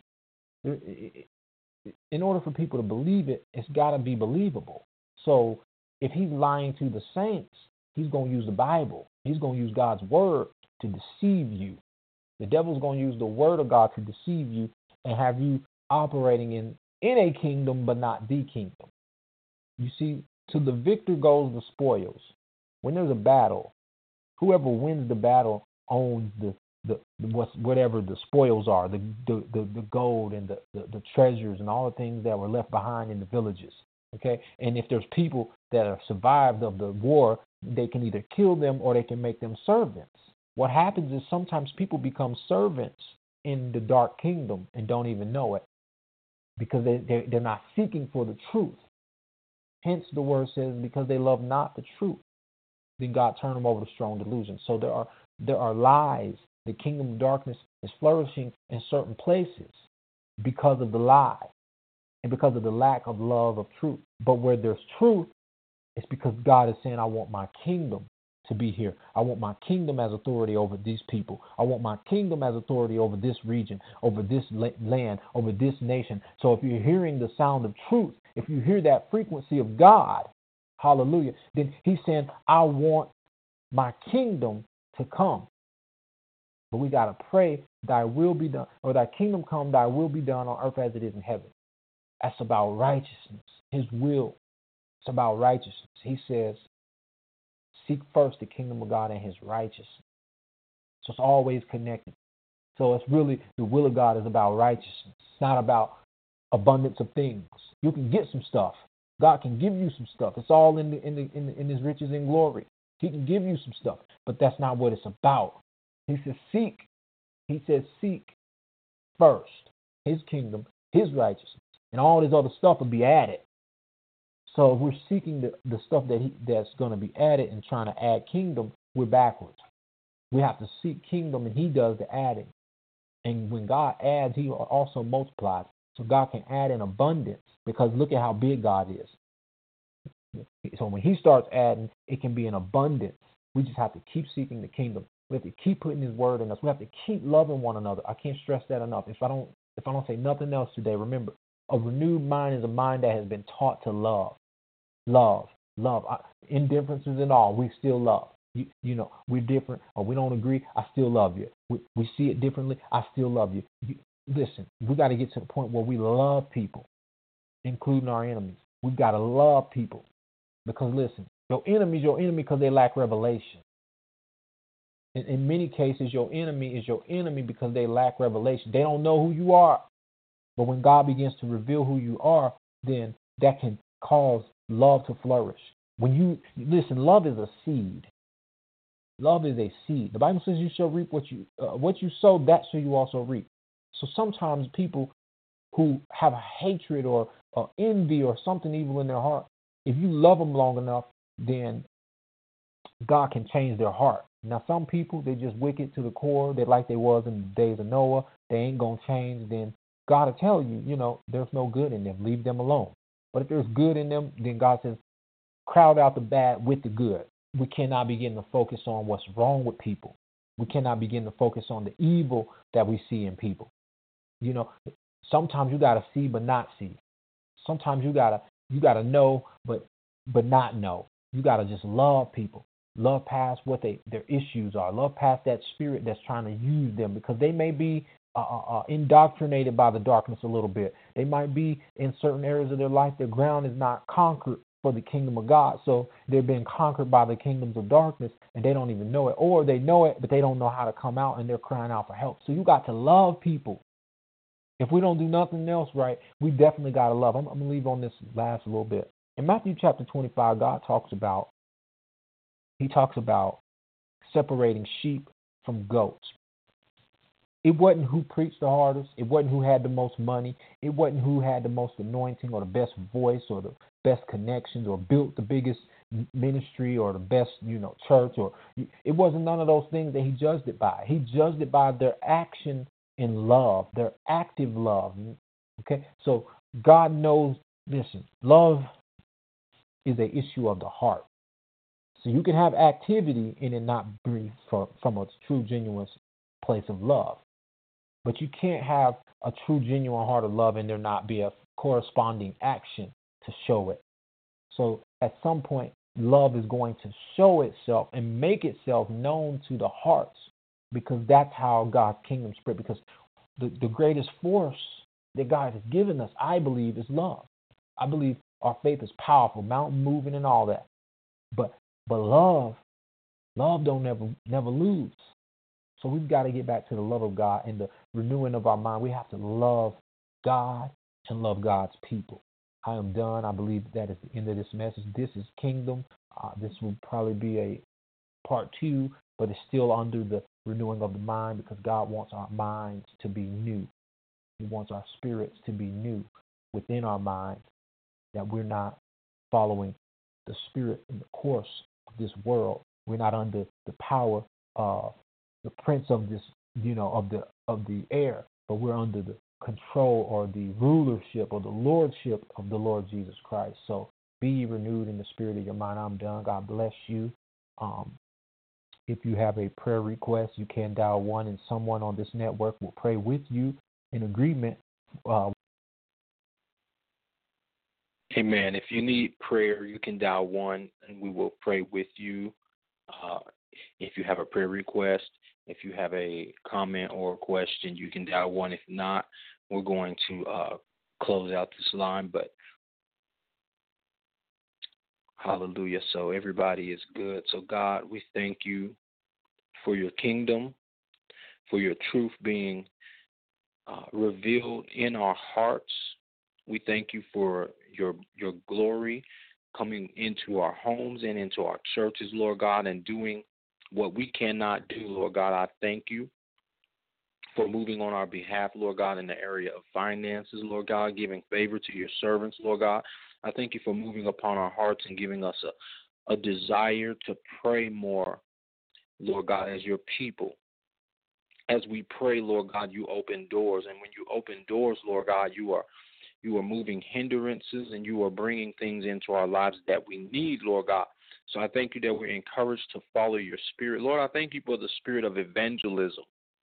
In order for people to believe it, it's got to be believable. So if he's lying to the saints, he's going to use the Bible. He's going to use God's word to deceive you. The devil's going to use the word of God to deceive you and have you operating in, in a kingdom, but not the kingdom. You see, to the victor goes the spoils. When there's a battle, whoever wins the battle owns the the, the what's, whatever the spoils are, the the, the, the gold and the, the, the treasures and all the things that were left behind in the villages. Okay, and if there's people that are survived of the war, they can either kill them or they can make them servants. What happens is sometimes people become servants in the dark kingdom and don't even know it because they, they, they're not seeking for the truth. Hence the word says, because they love not the truth, then God turned them over to strong delusion. So there are there are lies. The kingdom of darkness is flourishing in certain places because of the lie and because of the lack of love of truth. But where there's truth, it's because God is saying, I want my kingdom to be here. I want my kingdom as authority over these people. I want my kingdom as authority over this region, over this land, over this nation. So if you're hearing the sound of truth, if you hear that frequency of God, hallelujah, then he's saying, I want my kingdom to come. But we got to pray, thy will be done, or thy kingdom come, thy will be done on earth as it is in heaven. That's about righteousness, his will. It's about righteousness. He says, seek first the kingdom of God and his righteousness. So it's always connected. So it's really, the will of God is about righteousness. It's not about abundance of things. You can get some stuff. God can give you some stuff. It's all in the, in the, in, the, in his riches and glory. He can give you some stuff, but that's not what it's about. He says seek. He says seek first his kingdom, his righteousness, and all this other stuff will be added. So if we're seeking the, the stuff that he, that's going to be added and trying to add kingdom, we're backwards. We have to seek kingdom, and he does the adding. And when God adds, he also multiplies. So God can add in abundance because look at how big God is. So when he starts adding, it can be in abundance. We just have to keep seeking the kingdom. We have to keep putting his word in us. We have to keep loving one another. I can't stress that enough. If I don't if I don't say nothing else today, remember, a renewed mind is a mind that has been taught to love. Love. Love. I, indifferences and all, we still love. You, you know, we're different or we don't agree, I still love you. We, we see it differently, I still love you. you listen, we got to get to the point where we love people, including our enemies. We've got to love people because, listen, your enemy's your enemy because they lack revelation. In, in many cases, your enemy is your enemy because they lack revelation. They don't know who you are. But when God begins to reveal who you are, then that can cause love to flourish. When you, listen, love is a seed. Love is a seed. The Bible says you shall reap what you uh, what you sow, that shall you also reap. So sometimes people who have a hatred or, or envy or something evil in their heart, if you love them long enough, then God can change their heart. Now, some people, they just wicked to the core. They like they was in the days of Noah. They ain't going to change. Then God will tell you, you know, there's no good in them. Leave them alone. But if there's good in them, then God says, crowd out the bad with the good. We cannot begin to focus on what's wrong with people. We cannot begin to focus on the evil that we see in people. You know, sometimes you got to see but not see. Sometimes you got to you got to know but but not know. You got to just love people. Love past what they their issues are. Love past that spirit that's trying to use them because they may be uh, uh, indoctrinated by the darkness a little bit. They might be in certain areas of their life, their ground is not conquered for the kingdom of God. So they're being conquered by the kingdoms of darkness and they don't even know it. Or they know it, but they don't know how to come out and they're crying out for help. So you got to love people. If we don't do nothing else right, we definitely got to love. I'm, I'm going to leave on this last little bit. In Matthew chapter twenty-five, God talks about, he talks about separating sheep from goats. It wasn't who preached the hardest. It wasn't who had the most money. It wasn't who had the most anointing or the best voice or the best connections or built the biggest ministry or the best, you know, church. Or it wasn't none of those things that he judged it by. He judged it by their action in love, their active love. Okay, so God knows, listen, love is an issue of the heart. So you can have activity and it not be from, from a true, genuine place of love. But you can't have a true, genuine heart of love and there not be a corresponding action to show it. So at some point, love is going to show itself and make itself known to the hearts because that's how God's kingdom spread. Because the, the greatest force that God has given us, I believe, is love. I believe our faith is powerful, mountain moving and all that. But but love, love don't never never lose. So we've got to get back to the love of God and the renewing of our mind. We have to love God and love God's people. I am done. I believe that is the end of this message. This is Kingdom. Uh, this will probably be a part two, but it's still under the renewing of the mind because God wants our minds to be new. He wants our spirits to be new within our minds, that we're not following the spirit and the course of this world. We're not under the power of the prince of this, you know, of the of the air, but we're under the control or the rulership or the lordship of the Lord Jesus Christ. So be ye renewed in the spirit of your mind. I'm done. God bless you. Um, if you have a prayer request, you can dial one, and someone on this network will pray with you in agreement. Uh, Amen. If you need prayer, you can dial one, and we will pray with you. Uh, if you have a prayer request, if you have a comment or a question, you can dial one. If not, we're going to uh, close out this line. But hallelujah. So everybody is good. So God, we thank you for your kingdom, for your truth being uh, revealed in our hearts. We thank you for your your glory coming into our homes and into our churches, Lord God, and doing what we cannot do, Lord God. I thank you for moving on our behalf, Lord God, in the area of finances, Lord God, giving favor to your servants, Lord God. I thank you for moving upon our hearts and giving us a, a desire to pray more, Lord God, as your people. as we pray, Lord God, you open doors. And when you open doors, Lord God, you are you are moving hindrances and you are bringing things into our lives that we need, Lord God. So I thank you that we're encouraged to follow your spirit. Lord, I thank you for the spirit of evangelism,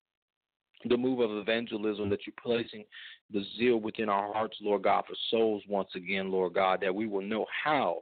the move of evangelism that you're placing, the zeal within our hearts, Lord God, for souls once again, Lord God, that we will know how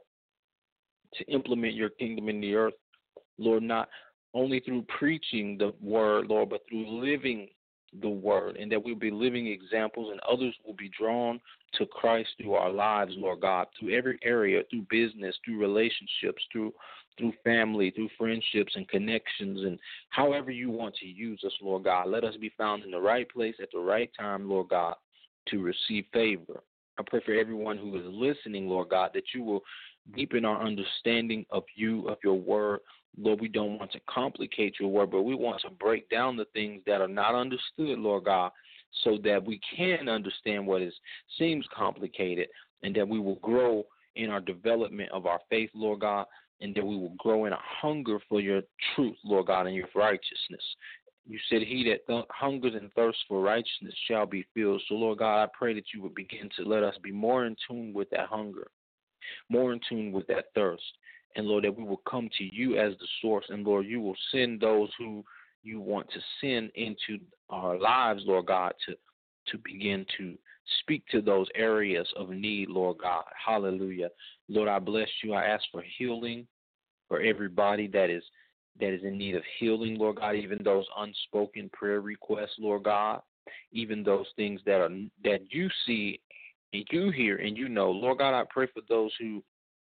to implement your kingdom in the earth, Lord, not only through preaching the word, Lord, but through living the word, and that we'll be living examples and others will be drawn to Christ through our lives, Lord God, through every area, through business, through relationships, through through family, through friendships and connections, and however you want to use us, Lord God. Let us be found in the right place at the right time, Lord God, to receive favor. I pray for everyone who is listening, Lord God, that you will deepen our understanding of you, of your word. Lord, we don't want to complicate your word, but we want to break down the things that are not understood, Lord God, so that we can understand what is seems complicated, and that we will grow in our development of our faith, Lord God, and that we will grow in a hunger for your truth, Lord God, and your righteousness. You said, he that th- hungers and thirsts for righteousness shall be filled. So, Lord God, I pray that you would begin to let us be more in tune with that hunger, more in tune with that thirst. And, Lord, that we will come to you as the source. And, Lord, you will send those who you want to send into our lives, Lord God, to, to begin to speak to those areas of need, Lord God. Hallelujah. Lord, I bless you. I ask for healing for everybody that is that is in need of healing, Lord God, even those unspoken prayer requests, Lord God, even those things that are that you see and you hear and you know. Lord God, I pray for those who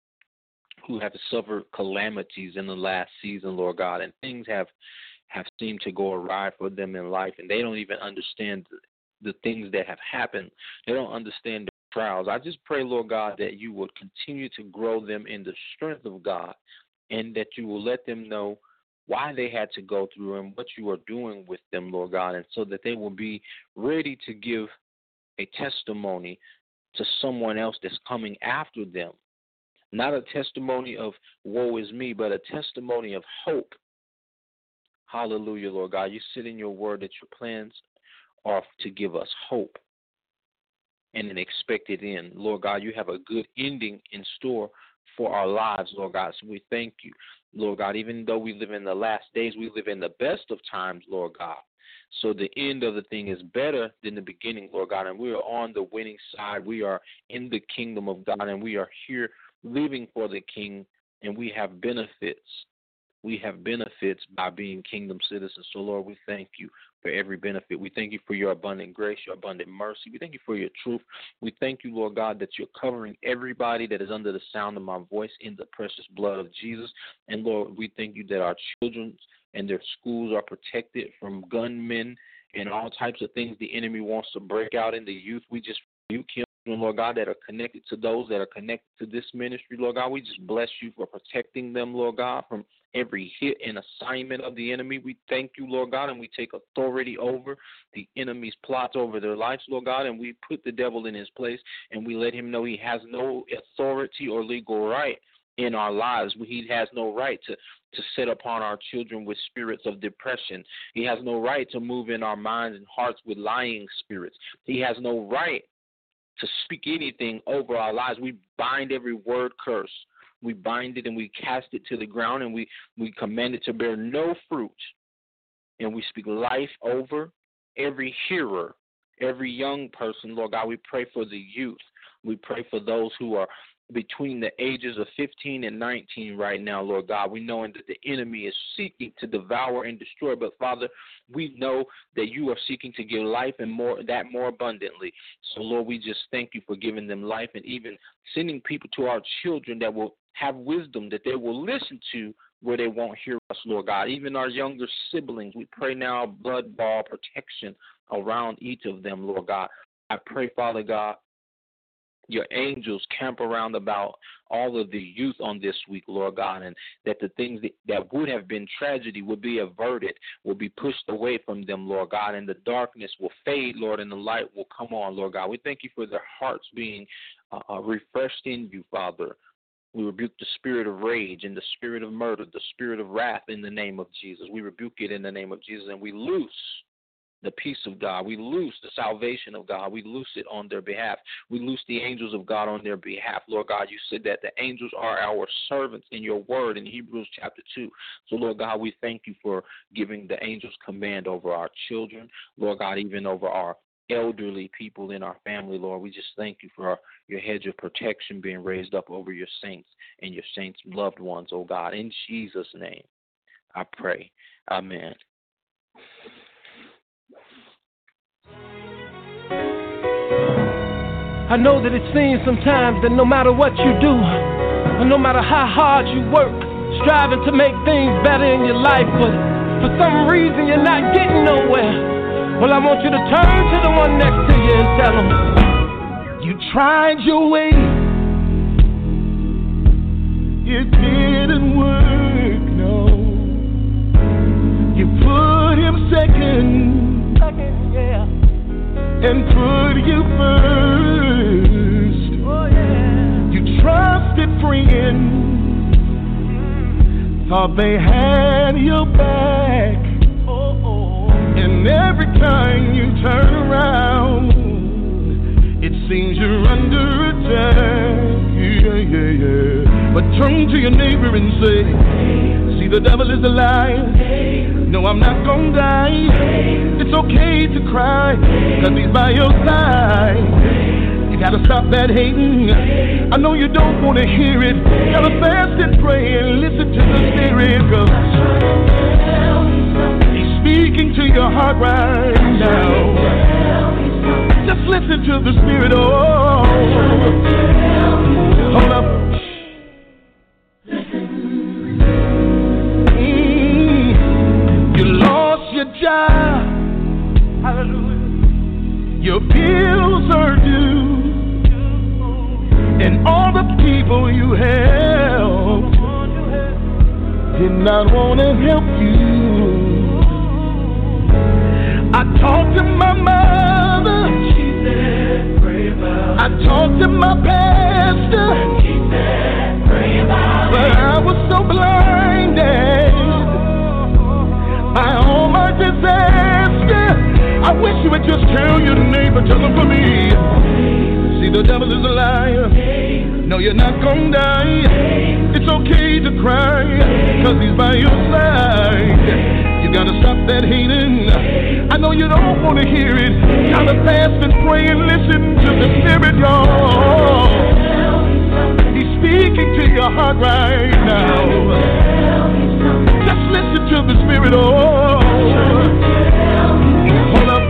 who have suffered calamities in the last season, Lord God, and things have, have seemed to go awry for them in life, and they don't even understand the, the things that have happened. They don't understand the trials. I just pray, Lord God, that you would continue to grow them in the strength of God, and that you will let them know why they had to go through and what you are doing with them, Lord God, and so that they will be ready to give a testimony to someone else that's coming after them. Not a testimony of woe is me, but a testimony of hope. Hallelujah, Lord God. You said in your word that your plans are to give us hope and an expected end. Lord God, you have a good ending in store for our lives, Lord God. So we thank you, Lord God. Even though we live in the last days, we live in the best of times, Lord God. So the end of the thing is better than the beginning, Lord God. And we are on the winning side. We are in the kingdom of God, and we are here living for the King, and we have benefits. We have benefits by being kingdom citizens. So, Lord, we thank you for every benefit. We thank you for your abundant grace, your abundant mercy. We thank you for your truth. We thank you, Lord God, that you're covering everybody that is under the sound of my voice in the precious blood of Jesus. And, Lord, we thank you that our children and their schools are protected from gunmen and all types of things the enemy wants to break out in the youth. We just rebuke him. Lord God, that are connected to those that are connected to this ministry, Lord God. We just bless you for protecting them, Lord God, from every hit and assignment of the enemy. We thank you, Lord God, and we take authority over the enemy's plots over their lives, Lord God, and we put the devil in his place, and we let him know he has no authority or legal right in our lives. He has no right to, to sit upon our children with spirits of depression. He has no right to move in our minds and hearts with lying spirits. He has no right to speak anything over our lives. We bind every word curse. We bind it and we cast it to the ground, and we, we command it to bear no fruit. And we speak life over every hearer, every young person. Lord God, we pray for the youth. We pray for those who are between the ages of fifteen and nineteen right now, Lord God. We know that the enemy is seeking to devour and destroy, but Father, we know that you are seeking to give life and more that more abundantly. So, Lord, we just thank you for giving them life and even sending people to our children that will have wisdom, that they will listen to where they won't hear us, Lord God. Even our younger siblings, we pray now blood ball protection around each of them, Lord God. I pray, Father God, your angels camp around about all of the youth on this week, Lord God, and that the things that, that would have been tragedy will be averted, will be pushed away from them, Lord God, and the darkness will fade, Lord, and the light will come on, Lord God. We thank you for their hearts being uh, refreshed in you, Father. We rebuke the spirit of rage and the spirit of murder, the spirit of wrath in the name of Jesus. We rebuke it in the name of Jesus, and we loose the peace of God. We loose the salvation of God. We loose it on their behalf. We loose the angels of God on their behalf. Lord God, you said that the angels are our servants in your word in Hebrews chapter two. So, Lord God, we thank you for giving the angels command over our children. Lord God, even over our elderly people in our family, Lord. We just thank you for our, your hedge of protection being raised up over your saints and your saints' loved ones, oh God. In Jesus' name, I pray. Amen. I know that it seems sometimes that no matter what you do, or no matter how hard you work, striving to make things better in your life, but for some reason you're not getting nowhere. Well, I want you to turn to the one next to you and tell him, you tried your way, it didn't work, no. You put him second, second, yeah, and put you first. Oh, yeah. You trusted friends, thought they had your back. Oh, oh. And every time you turn around, it seems you're under attack. Yeah, yeah, yeah. But turn to your neighbor and say, see, the devil is a liar. No, I'm not gonna die. It's okay to cry, cause he's by your side. You gotta stop that hating. I know you don't wanna hear it. Gotta fast and pray and listen to the Spirit, cause he's speaking to your heart right now. Just listen to the Spirit, oh. Hold up. Job. Hallelujah. Your bills are due, and all the people you helped did not want to help you. I talked to my mother, she said, pray about. I talked to my pastor, and he said, pray about. But I was so blinded by all my disaster. I wish you would just tell your neighbor, tell him for me. See, the devil is a liar. No, you're not gonna die. It's okay to cry, cause he's by your side. You gotta stop that hating. I know you don't wanna hear it. Gotta fast and pray and listen to the Spirit, y'all. He's speaking to your heart right now. Just listen to the Spirit, oh. Hold up.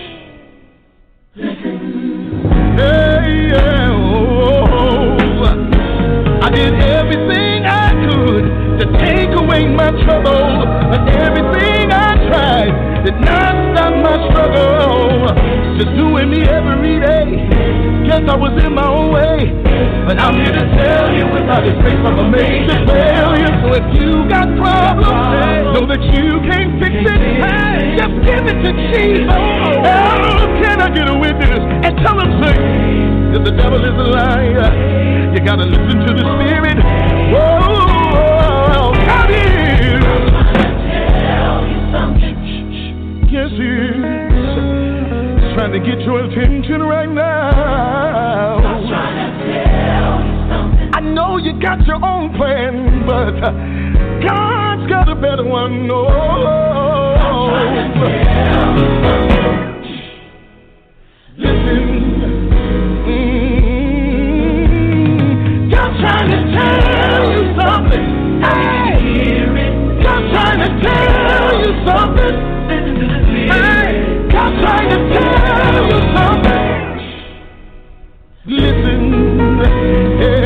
Hey, yeah, oh. I did everything I could to take away my trouble, but everything I tried did not stop my struggle. Just doing me every day. Guess I was in my own way, but I'm here to tell you without His grace I'm a major failure. So if you got problems, know that you can't fix it. Hey, just give it to Jesus. Oh, can I get a witness and tell him, say, that the devil is a liar. You gotta listen to the Spirit. Whoa, God is yes, He is. He's trying to get your attention right now. I'm trying to tell you something. I know you got your own plan, but uh, God's got a better one. Oh, I'm trying to tell you something. Listen, mm-hmm. God's trying to tell you something. Hey, God's trying to tell you something. Hey, God's trying to tell you something. Listen, hey,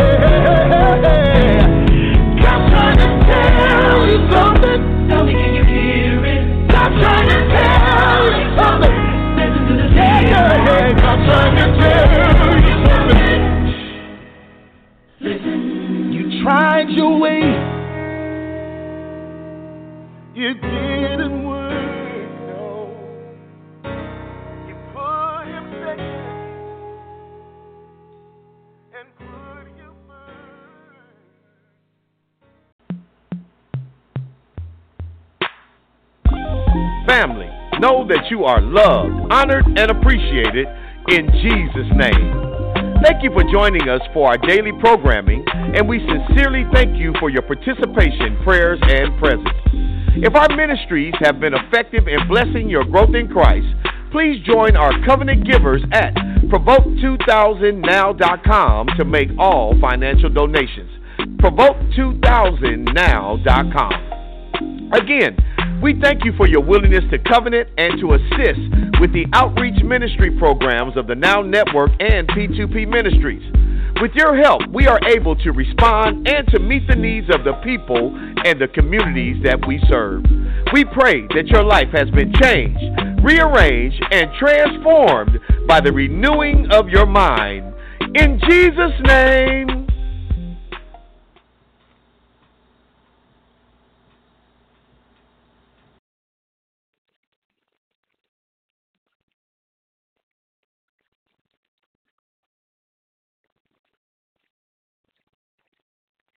God's trying to tell you something. Tell me, can you hear it? God's trying to tell you something. Listen to the yeah, yeah, yeah. God's trying to tell you something. Listen, you tried your way, it didn't work. Family, know that you are loved, honored, and appreciated in Jesus' name. Thank you for joining us for our daily programming, and we sincerely thank you for your participation, prayers, and presence. If our ministries have been effective in blessing your growth in Christ, please join our covenant givers at provoke two thousand now dot com to make all financial donations. provoke two thousand now dot com. Again, we thank you for your willingness to covenant and to assist with the outreach ministry programs of the Now Network and P two P Ministries. With your help, we are able to respond and to meet the needs of the people and the communities that we serve. We pray that your life has been changed, rearranged, and transformed by the renewing of your mind. In Jesus' name,